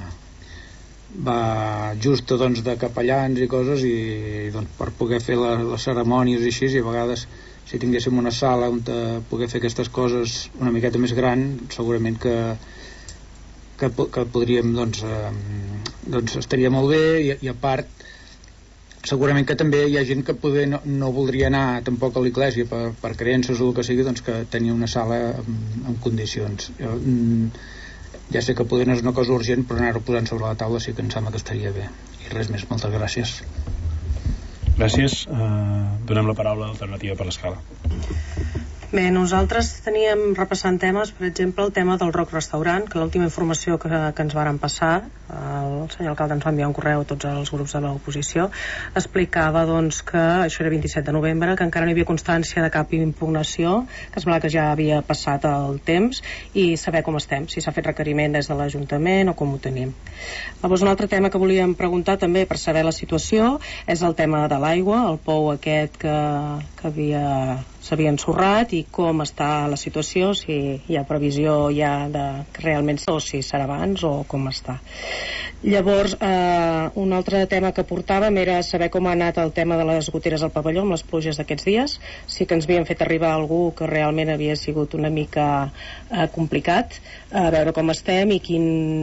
justa de capellans i coses, i per poder fer les cerimònies i així, i a vegades si tinguéssim una sala on poder fer aquestes coses una miqueta més gran, segurament que podríem estaria molt bé, i a part segurament que també hi ha gent que poder no voldria anar tampoc a l'església per creences o el que sigui, que tenia una sala en condicions. Ja sé que poder no és una cosa urgent, però anar-ho posant sobre la taula sí que em sembla que estaria bé. I res més, moltes gràcies. Gràcies. Donem la paraula a Alternativa per l'Escala. Bé, nosaltres teníem repassant temes, per exemple, el tema del Rock Restaurant, que l'última informació que ens varen passar, el senyor alcalde ens va enviar un correu a tots els grups de l'oposició, explicava que això era 27 de novembre, que encara no hi havia constància de cap impugnació, que sembla que ja havia passat el temps, i saber com estem, si s'ha fet requeriment des de l'Ajuntament o com ho tenim. Llavors, un altre tema que volíem preguntar també per saber la situació és el tema de l'aigua, el pou aquest que s'havia ensorrat, i com està la situació, si hi ha previsió ja de que realment, o si serà abans o com està. Llavors, un altre tema que portàvem era saber com ha anat el tema de les goteres al pavelló amb les pluges d'aquests dies. Sí que ens havien fet arribar algú que realment havia sigut una mica complicat, a veure com estem i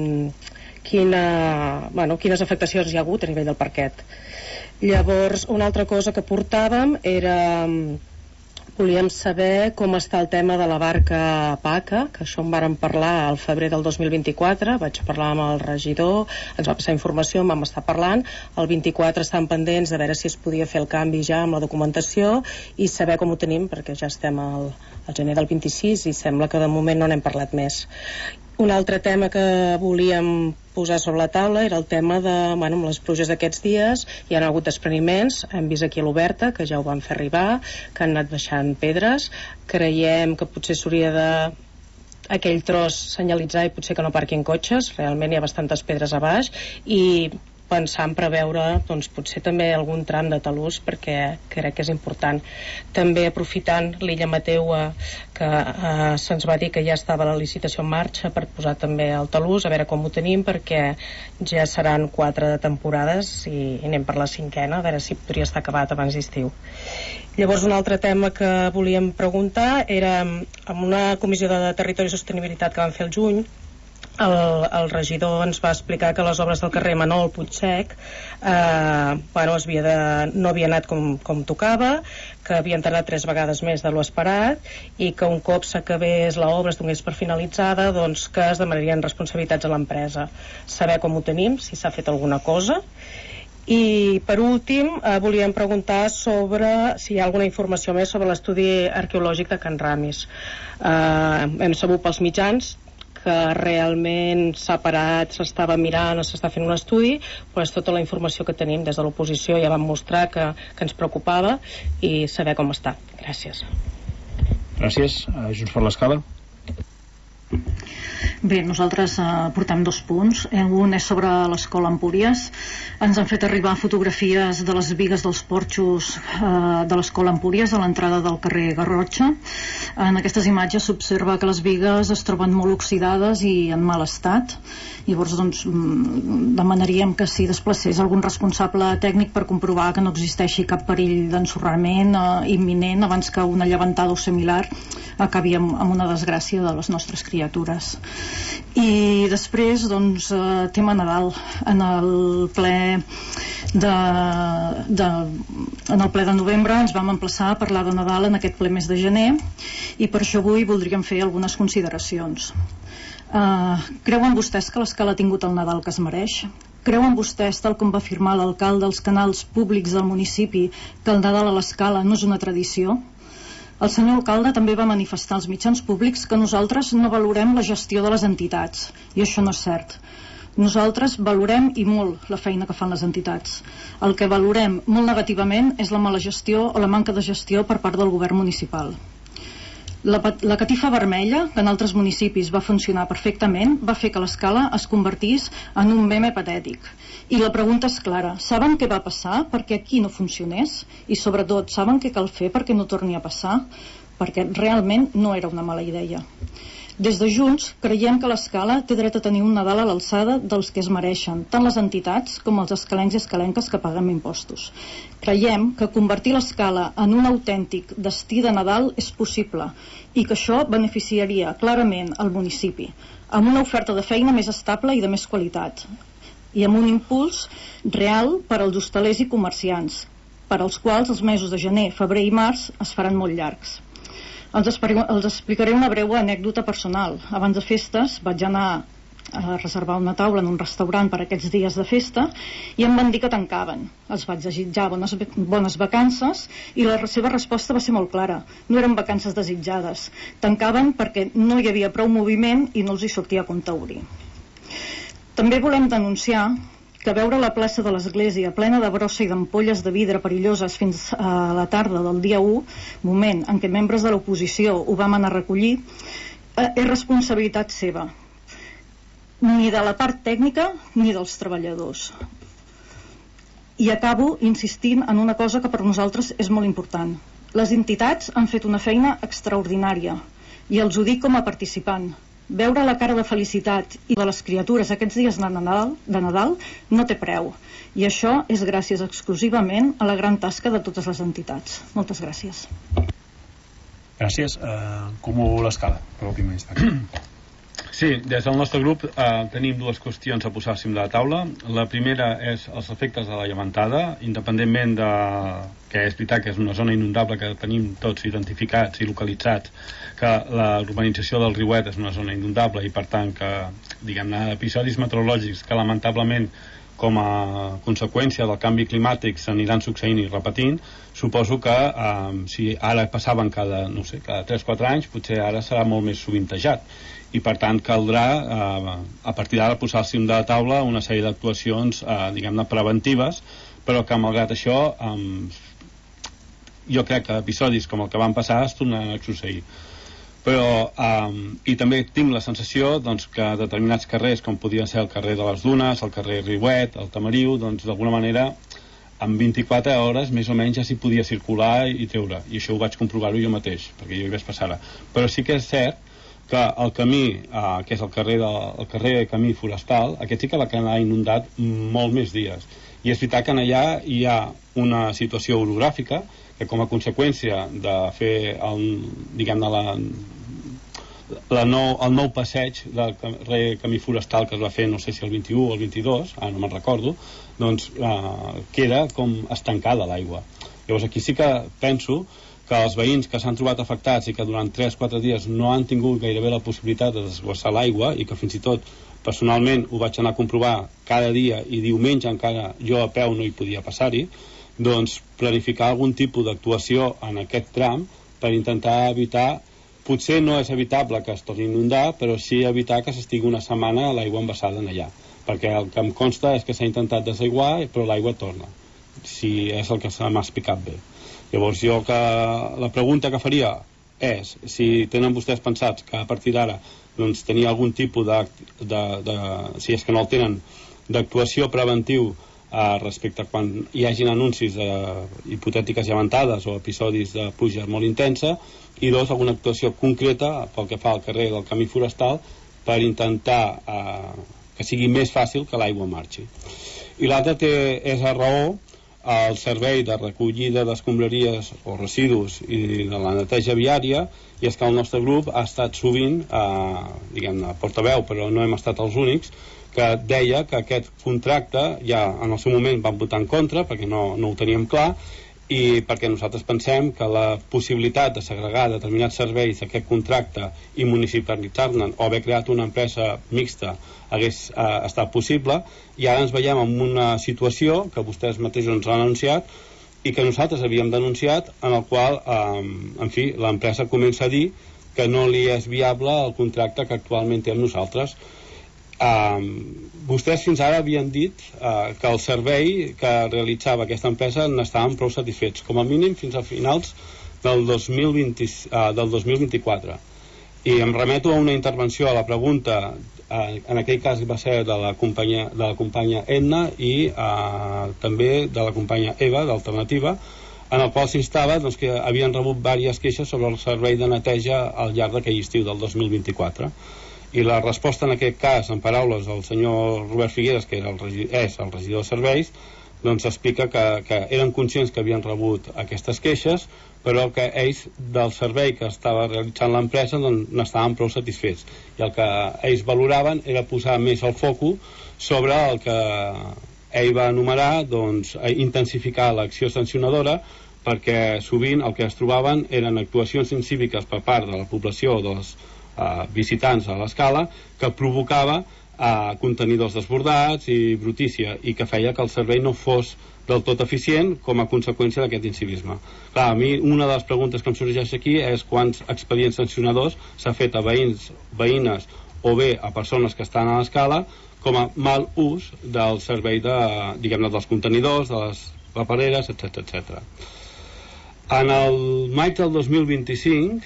quines afectacions hi ha hagut a nivell del parquet. Llavors, una altra cosa que portàvem era... volíem saber com està el tema de la barca PACA, que això en vàrem parlar al febrer del 2024, vaig parlar amb el regidor, ens va passar informació, en vam estar parlant, el 24 estan pendents de veure si es podia fer el canvi ja amb la documentació i saber com ho tenim, perquè ja estem al gener del 26 i sembla que de moment no n'hem parlat més. Un altre tema que volíem posar sobre la taula era el tema de, amb les pluges d'aquests dies hi ha hagut despreniments, hem vist aquí a l'Oberta que ja ho van fer arribar, que han anat baixant pedres, creiem que potser s'hauria de aquell tros senyalitzar i potser que no parquin cotxes, realment hi ha bastantes pedres a baix, i pensar en preveure potser també algun tram de talús, perquè crec que és important. També aprofitant l'Illa Mateua, que se'ns va dir que ja estava la licitació en marxa per posar també el talús, a veure com ho tenim, perquè ja seran 4 temporades i anem per la 5ª, a veure si podria estar acabat abans d'estiu. Llavors, un altre tema que volíem preguntar era, en una comissió de Territori i Sostenibilitat que vam fer el juny, el regidor ens va explicar que les obres del carrer Manol Puigsec no havia anat com tocava, que havien tardat 3 vegades més de lo esperat i que un cop s'acabés l'obra, es donés per finalitzada, que es demanarien responsabilitats a l'empresa. Saber com ho tenim, si s'ha fet alguna cosa. I per últim volíem preguntar sobre si hi ha alguna informació més sobre l'estudi arqueològic de Can Ramis. Hem sabut pels mitjans que realment s'ha parat, s'estava mirant o s'està fent un estudi, però és tota la informació que tenim des de l'oposició. Ja vam mostrar que ens preocupava i saber com està. Gràcies. Gràcies. Junts per l'Escala. Bé, nosaltres portem 2 punts. Un és sobre l'escola Empúries. Ens han fet arribar fotografies de les bigues dels porxos de l'escola Empúries a l'entrada del carrer Garrotxa. En aquestes imatges s'observa que les bigues es troben molt oxidades i en mal estat. Llavors, doncs, demanaríem que s'hi desplacés algun responsable tècnic per comprovar que no existeixi cap perill d'ensorrament imminent abans que una llevantada o similar acabi amb una desgràcia de les nostres criatures. I després, doncs, tema Nadal. En el ple de novembre ens vam emplaçar a parlar de Nadal en aquest ple mes de gener i per això avui voldríem fer algunes consideracions. Creuen vostès que l'Escala ha tingut el Nadal que es mereix? Creuen vostès, tal com va afirmar l'alcalde dels canals públics del municipi, que el Nadal a l'Escala no és una tradició? El senyor alcalde també va manifestar als mitjans públics que nosaltres no valorem la gestió de les entitats, i això no és cert. Nosaltres valorem i molt la feina que fan les entitats. El que valorem molt negativament és la mala gestió o la manca de gestió per part del govern municipal. La catifa vermella, que en altres municipis va funcionar perfectament, va fer que l'Escala es convertís en un meme patètic. I la pregunta és clara. Saben què va passar perquè aquí no funcionés? I sobretot, saben què cal fer perquè no torni a passar? Perquè realment no era una mala idea. Des de Junts creiem que l'Escala té dret a tenir un Nadal a l'alçada dels que es mereixen, tant les entitats com els escalencs i escalenques que paguem impostos. Creiem que convertir l'Escala en un autèntic destí de Nadal és possible i que això beneficiaria clarament el municipi, amb una oferta de feina més estable i de més qualitat, i amb un impuls real per als hostalers i comerciants, per als quals els mesos de gener, febrer i març es faran molt llargs. Els explicaré una breu anècdota personal. Abans de festes vaig anar a reservar una taula en un restaurant per aquests dies de festa i em van dir que tancaven. Els vaig desitjar bones vacances i la seva resposta va ser molt clara. No eren vacances desitjades. Tancaven perquè no hi havia prou moviment i no els hi sortia a compte obrir. També volem denunciar que veure la plaça de l'Església plena de brossa i d'ampolles de vidre perilloses fins a la tarda del dia 1, moment en què membres de l'oposició ho vam anar a recollir, és responsabilitat seva, ni de la part tècnica ni dels treballadors. I acabo insistint en una cosa que per nosaltres és molt important. Les entitats han fet una feina extraordinària i els ho dic com a participant. Veure la cara de felicitat i de les criatures aquests dies de Nadal no té preu. I això és gràcies exclusivament a la gran tasca de totes les entitats. Moltes gràcies. Gràcies. Comú l'Escala, per l'última instància. Sí, des del nostre grup tenim 2 qüestions a posar sobre la taula. La primera és els efectes de la llevantada, independentment de que és veritat que és una zona inundable que tenim tots identificats i localitzats, que la urbanització del Riuet és una zona inundable i per tant que, diguem-ne, episodis meteorològics que lamentablement com a conseqüència del canvi climàtic s'aniran succeint i repetint, suposo que si ara passaven cada 3-4 anys, potser ara serà molt més sovintejat i per tant caldrà a partir d'ara posar al cim de la taula una sèrie d'actuacions diguem-ne preventives, però que malgrat això jo crec que episodis com el que van passar es tornaran a succeir. Però i també tinc la sensació doncs, que determinats carrers com podia ser el carrer de les Dunes, el carrer Riuet, el Tamariu, doncs d'alguna manera en 24 hores més o menys ja s'hi podia circular i treure, i això ho vaig comprovar-ho jo mateix perquè jo hi vaig passar ara. Però sí que és cert que el camí, que és el carrer Camí Forestal, aquest sí que va quedar inundat molt més dies. I és veritat que allà hi ha una situació orogràfica que com a conseqüència de fer el nou passeig del carrer Camí Forestal que es va fer, no sé si el 21 o el 22, ara no me'n recordo, doncs queda com estancada l'aigua. Llavors aquí sí que penso que els veïns que s'han trobat afectats i que durant 3-4 dies no han tingut gairebé la possibilitat de desguassar l'aigua, i que fins i tot personalment ho vaig anar a comprovar cada dia, i diumenge encara jo a peu no hi podia passar-hi, doncs planificar algun tipus d'actuació en aquest tram per intentar evitar, potser no és evitable que es torni a inundar, però sí evitar que s'estigui una setmana l'aigua embassada en allà, perquè el que em consta és que s'ha intentat desaiguar però l'aigua torna, si és el que se m'ha explicat bé. Llavors jo la pregunta que faria és si tenen vostès pensats que a partir d'ara doncs tenir algun tipus si és que no el tenen, d'actuació preventiu respecte a quan hi hagin anuncis hipotètiques llevantades o episodis de pluja molt intensa, i dos, alguna actuació concreta pel que fa al carrer del camí forestal per intentar que sigui més fàcil que l'aigua marxi. I l'altre és a raó el servei de recollida d'escombraries o residus i de la neteja viària, i és que el nostre grup ha estat sovint diguem-ne portaveu, però no hem estat els únics, que deia que aquest contracte ja en el seu moment van votar en contra perquè no ho teníem clar, i perquè nosaltres pensem que la possibilitat de segregar determinats serveis d'aquest contracte i municipalitzar-ne o haver creat una empresa mixta hagués estat possible, i ara ens veiem en una situació que vostès mateixos ens han anunciat i que nosaltres havíem denunciat, en el qual en fi, l'empresa comença a dir que no li és viable el contracte que actualment té amb nosaltres. Vostès fins ara havien dit que el servei que realitzava aquesta empresa n'estaven prou satisfets, com a mínim fins a finals del 2024, i em remeto a una intervenció a la pregunta, en aquell cas va ser de la companya Edna i també de la companya Eva d'Alternativa, en el qual s'instava doncs, que havien rebut diverses queixes sobre el servei de neteja al llarg d'aquell estiu del 2024, i la resposta en aquest cas, en paraules del senyor Robert Figueres, que és el regidor de serveis, doncs explica que eren conscients que havien rebut aquestes queixes, però que ells del servei que estava realitzant l'empresa n'estaven prou satisfets, i el que ells valoraven era posar més el focus sobre el que ell va enumerar, doncs, intensificar l'acció sancionadora, perquè sovint el que es trobaven eren actuacions incíviques per part de la població, dels visitants a l'escala, que provocava contenidors desbordats i brutícia, i que feia que el servei no fos del tot eficient com a conseqüència d'aquest incivisme. Clar, a mi una de les preguntes que em sorgeix aquí és quants expedients sancionadors s'ha fet a veïns, veïnes o bé a persones que estan a l'escala com a mal ús del servei diguem-ne, dels contenidors, de les papereres, etc. En el maig del 2025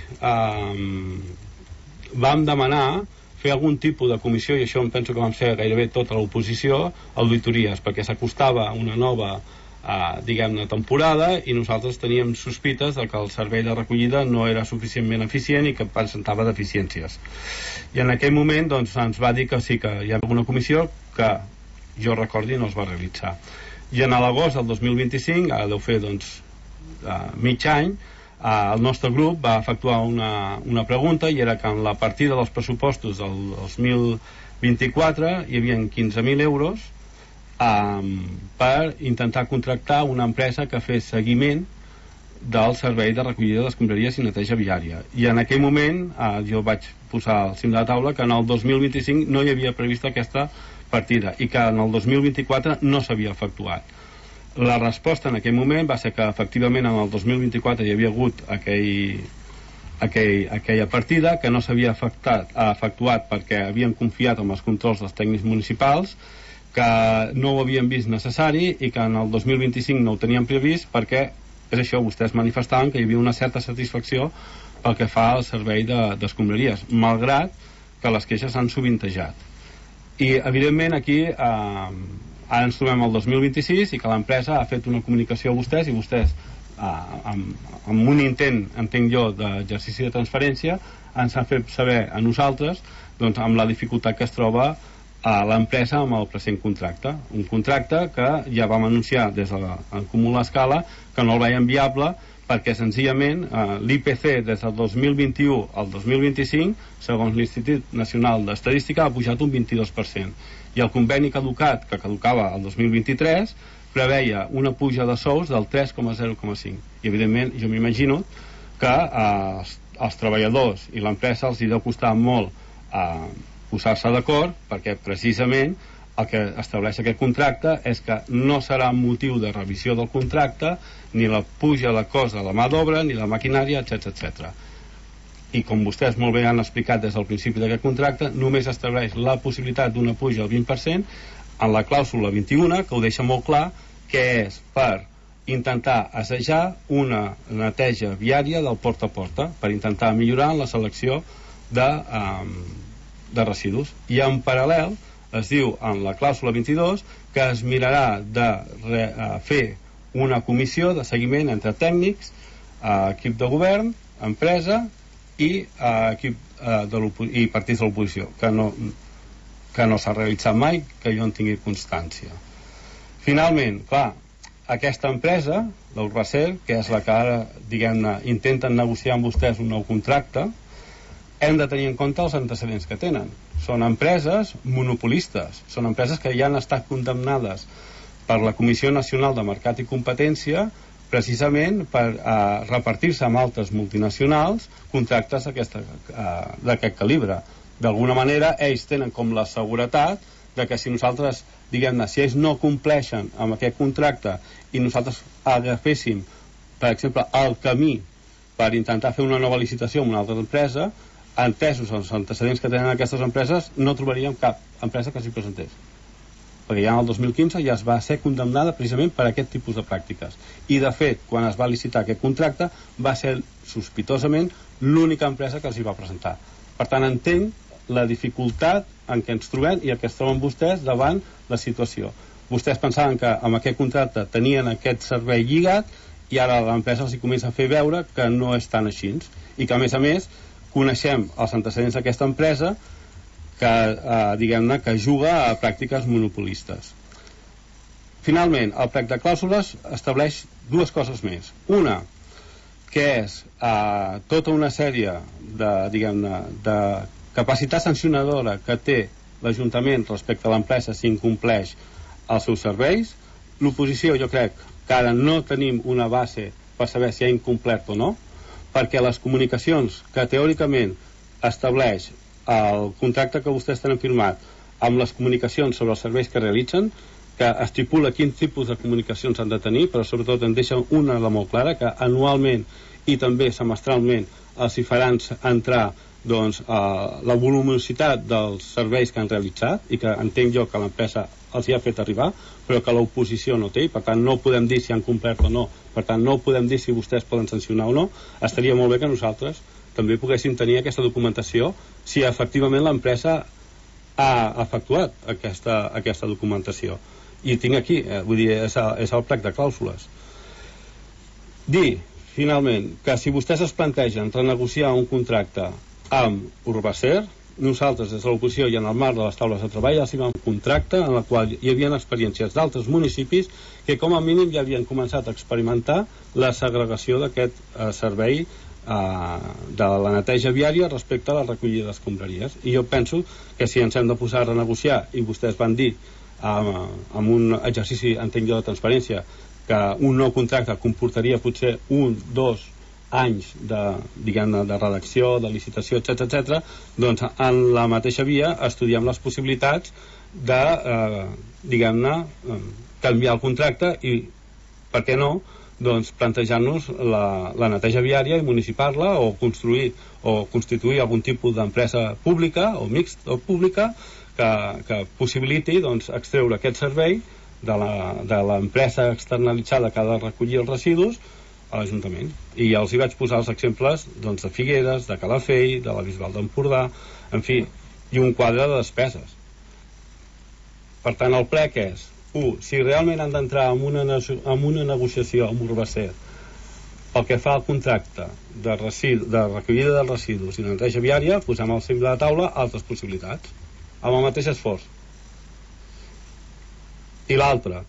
vam demanar fer algun tipus de comissió, i això em penso que vam ser gairebé tota l'oposició, auditories, perquè s'acostava una nova diguem-ne temporada, i nosaltres teníem sospites de que el servei de recollida no era suficientment eficient i que presentava deficiències. I en aquell moment doncs, ens va dir que sí, que hi ha alguna comissió que jo recordi no es va realitzar. I en l'agost del 2025, ara deu fer doncs, mig any, el nostre grup va efectuar una pregunta, i era que en la partida dels pressupostos del 2024 hi havia 15.000 euros per intentar contractar una empresa que fes seguiment del servei de recollida d'escombraries i neteja viària. I en aquell moment jo vaig posar al cim de la taula que en el 2025 no hi havia prevista aquesta partida i que en el 2024 no s'havia efectuat. La resposta en aquell moment va ser que efectivament en el 2024 hi havia hagut aquella partida, que no s'havia efectuat perquè havien confiat en els controls dels tècnics municipals, que no ho havien vist necessari i que en el 2025 no ho tenien previst perquè, és això, vostès manifestaven que hi havia una certa satisfacció pel que fa al servei d'escombraries, malgrat que les queixes s'han sovintejat. I evidentment aquí ara ens trobem al 2026 i que l'empresa ha fet una comunicació a vostès, i vostès amb un intent, entenc jo, d'exercici de transferència, ens han fet saber a nosaltres doncs, amb la dificultat que es troba a l'empresa amb el present contracte, un contracte que ja vam anunciar des del Comú l'Escala que no el veiem viable perquè senzillament l'IPC des del 2021 al 2025, segons l'Institut Nacional d'Estadística, ha pujat un 22%, i el conveni caducat, que caducava el 2023, preveia una puja de sous del 3,05, i evidentment jo m'imagino que als treballadors i l'empresa els hi deu costar molt posar-se d'acord, perquè precisament el que estableix aquest contracte és que no serà motiu de revisió del contracte ni la puja de cost de la mà d'obra ni la maquinària, etc. I com vostès molt bé han explicat des del principi d'aquest contracte, només estableix la possibilitat d'una puja al 20% en la clàusula 21, que ho deixa molt clar, que és per intentar assajar una neteja viària del porta a porta, per intentar millorar la selecció de residus. I en paral·lel es diu en la clàusula 22 que es mirarà de fer una comissió de seguiment entre tècnics, equip de govern, empresa i i partits de l'oposició, que no s'ha realitzat mai, que jo en tingui constància. Finalment, clar, aquesta empresa, l'Urbacer, que és la que ara, diguem-ne, intenten negociar amb vostès un nou contracte, hem de tenir en compte els antecedents que tenen. Són empreses monopolistes, són empreses que ja han estat condemnades per la Comissió Nacional de Mercat i Competència precisament per repartir-se amb altres multinacionals contractes d'aquest calibre. D'alguna manera, ells tenen com la seguretat de que si nosaltres, diguem-ne, si ells no compleixen amb aquest contracte i nosaltres agaféssim, per exemple, el camí per intentar fer una nova licitació amb una altra empresa, entesos els antecedents que tenen aquestes empreses, no trobaríem cap empresa que s'hi presentés, perquè ja en el 2015 ja es va ser condemnada precisament per aquest tipus de pràctiques, i de fet quan es va licitar aquest contracte va ser sospitosament l'única empresa que s'hi va presentar. Per tant, entenc la dificultat en què ens trobem i el que es troben vostès davant la situació. Vostès pensaven que amb aquest contracte tenien aquest servei lligat i ara l'empresa els hi comença a fer veure que no és tan així, i que a més coneixem els antecedents d'aquesta empresa que, diguem-ne, que juga a pràctiques monopolistes. Finalment, el plec de clàusules estableix dues coses més. Una, que és tota una sèrie de capacitat sancionadora que té l'Ajuntament respecte a l'empresa si incompleix els seus serveis. L'oposició, jo crec que ara no tenim una base per saber si ha incomplert o no, perquè les comunicacions que teòricament estableix el contracte que vostès tenen firmat amb les comunicacions sobre els serveis que realitzen, que estipula quin tipus de comunicacions han de tenir, però sobretot en deixa una de molt clara, que anualment i també semestralment els hi faran entrar doncs, la voluminositat dels serveis que han realitzat i que entenc jo que l'empresa els hi ha fet arribar, però que l'oposició no té, i per tant no podem dir si han complert o no, per tant no podem dir si vostès poden sancionar o no. Estaria molt bé que nosaltres també poguéssim tenir aquesta documentació si efectivament l'empresa ha efectuat aquesta documentació, i tinc aquí, vull dir, és el plec de clàusules. Dir finalment que si vostès es plantegen renegociar un contracte amb Urbacer, nosaltres des de l'oposició i en el marc de les taules de treball els hi vam un contracte en el qual hi havia experiències d'altres municipis que com a mínim ja havien començat a experimentar la segregació d'aquest servei de la neteja viària respecte a la recollida d'escombraries. I jo penso que si ens hem de posar a renegociar, i vostès van dir amb un exercici, entenc jo, de transparència, que un nou contracte comportaria potser 1-2 anys de redacció, de licitació, etc., doncs en la mateixa via estudiem les possibilitats de, diguem-ne, canviar el contracte i, per què no, doncs plantejar-nos la neteja viària i municipar-la o construir o constituir algun tipus d'empresa pública o mixt o pública que possibiliti doncs, extreure aquest servei de l'empresa externalitzada que ha de recollir els residus a l'Ajuntament. I ja els hi vaig posar els exemples doncs, de Figueres, de Calafell, de la Bisbal d'Empordà, en fi, i un quadre de despeses. Per tant, el plec és 1. Si realment han d'entrar en una negociació amb Urbacer pel que fa al contracte de recollida dels residus i de neteja viària, posem al cim de la taula altres possibilitats, amb el mateix esforç. I l'altre,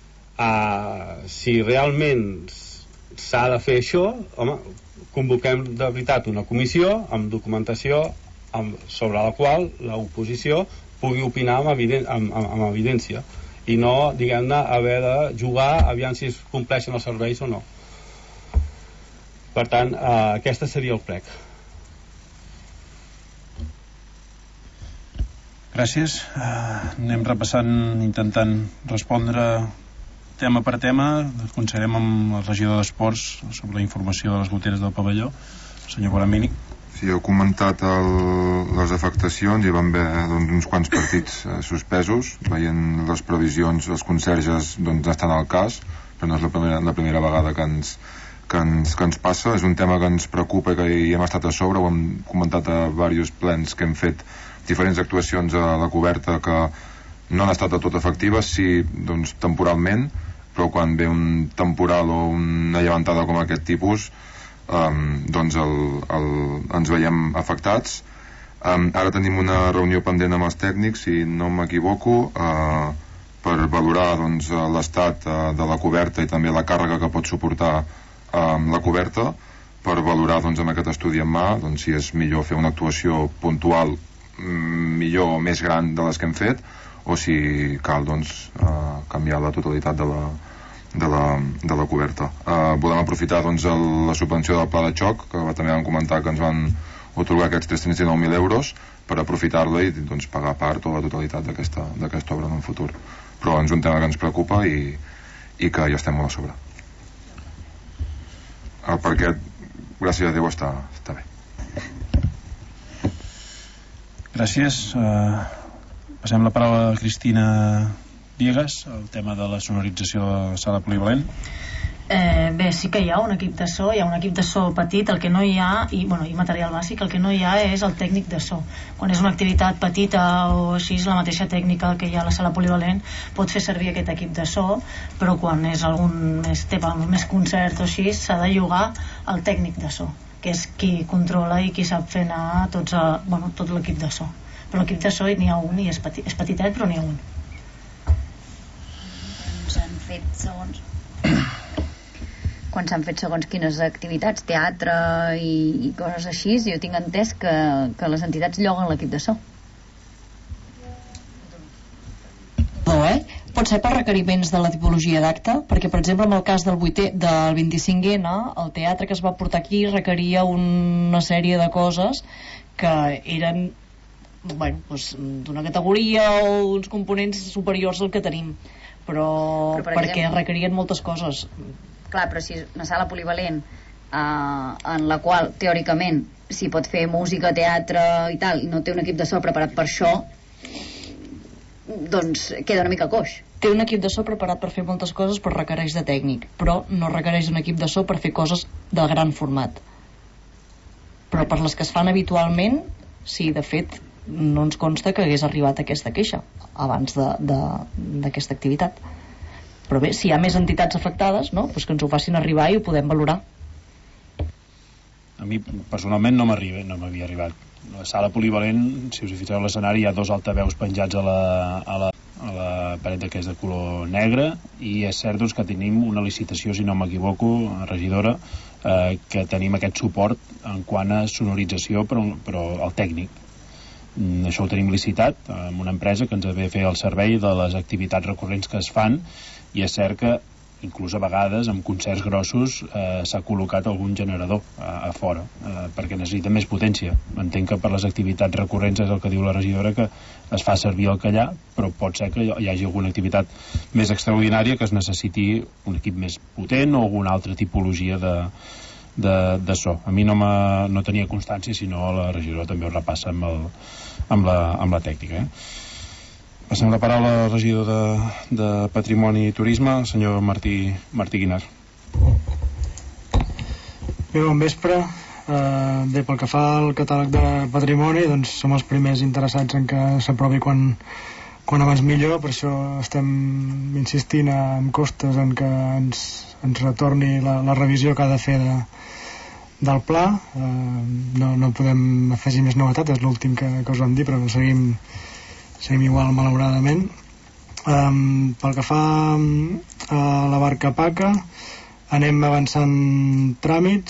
si realment s'ha de fer això, home, convoquem de veritat una comissió amb documentació sobre la qual l'oposició pugui opinar amb evidència i no, diguem-ne, haver de jugar aviam si es compleixen els serveis o no. Per tant, aquesta seria el plec. Gràcies. Anem repassant, intentant respondre tema per tema. Començarem amb el regidor d'Esports sobre la informació de les goteres del pavelló, el senyor Boramini. Sí, heu comentat les afectacions. Hi van haver uns quants partits suspesos. Veient les previsions, els conserges estan al cas, però no és la primera vegada que ens passa. És un tema que ens preocupa i que hi hem estat a sobre. Ho hem comentat a diversos plens que hem fet diferents actuacions a la coberta que no han estat de tot efectives, sí, temporalment, però quan ve un temporal o una llevantada com aquest tipus, ens veiem afectats. Ara tenim una reunió pendent amb els tècnics, si no m'equivoco, per valorar l'estat de la coberta i també la càrrega que pot suportar la coberta, per valorar amb aquest estudi en mà si és millor fer una actuació puntual millor o més gran de les que hem fet, o si cal canviar la totalitat de la coberta. Volem aprofitar la subvenció del pla de xoc, que també vam comentar que ens van otorgar aquests 319.000 euros, per aprofitar-la i pagar part o la totalitat d'aquesta obra en un futur. Però és un tema que ens preocupa i que ja estem molt a sobre. El parquet, gràcies a Déu, està bé. Gràcies. Passem la paraula a Cristina Diegas, el tema de la sonorització de la sala polivalent. Bé, sí que hi ha un equip de so, hi ha un equip de so petit, el que no hi ha, i material bàsic, el que no hi ha és el tècnic de so. Quan és una activitat petita o així, la mateixa tècnica que hi ha a la sala polivalent pot fer servir aquest equip de so, però quan és algun més concert o així, s'ha de llogar el tècnic de so, que és qui controla i qui sap fer anar tot l'equip de so. Però l'equip de so n'hi ha un i és petitet, però n'hi ha un. Quan s'han fet segons quines activitats, teatre i coses així, jo tinc entès que les entitats lloguen l'equip de so. Pot ser per requeriments de la tipologia d'acte, perquè per exemple en el cas del 25N, el teatre que es va portar aquí requeria una sèrie de coses que eren d'una categoria o uns components superiors al que tenim, però perquè exemple, requerien moltes coses. Clar, però si és una sala polivalent en la qual teòricament s'hi pot fer música, teatre i tal, i no té un equip de so preparat per això, doncs queda una mica coix. Té un equip de so preparat per fer moltes coses, però requereix de tècnic, però no requereix un equip de so per fer coses de gran format. Però per les que es fan habitualment, sí, de fet no ens consta que hagués arribat aquesta queixa abans d'aquesta activitat. Però bé, si hi ha més entitats afectades, no? Pues que ens ho facin arribar i ho podem valorar. A mi personalment no m'havia arribat. A la sala polivalent, si us hi fixeu a l'escenari, hi ha 2 altaveus penjats a la paret que és de color negre, i és cert que tenim una licitació, si no m'equivoco, regidora, que tenim aquest suport en quant a sonorització, però el tècnic. Això ho tenim licitat amb una empresa que ens ha de fer el servei de les activitats recurrents que es fan, i és cert que inclús a vegades amb concerts grossos s'ha col·locat algun generador a fora perquè necessita més potència. Entenc que per les activitats recurrents és el que diu la regidora, que es fa servir el que hi ha, però pot ser que hi hagi alguna activitat més extraordinària que es necessiti un equip més potent o alguna altra tipologia de so. A mi no tenia constància, sinó la regidora també ho repassa amb la tècnica. Passem la paraula al regidor de Patrimoni i Turisme, el senyor Martí Guinar. Bé, bon vespre. Bé, pel que fa al catàleg de patrimoni, doncs som els primers interessats en que s'aprovi quan abans millor, per això estem insistint amb Costes en que ens retorni la revisió que ha de fer del pla. No podem afegir més novetat, és l'últim que us vam dir, però seguim igual, malauradament. Pel que fa a la barca Paca, anem avançant tràmits.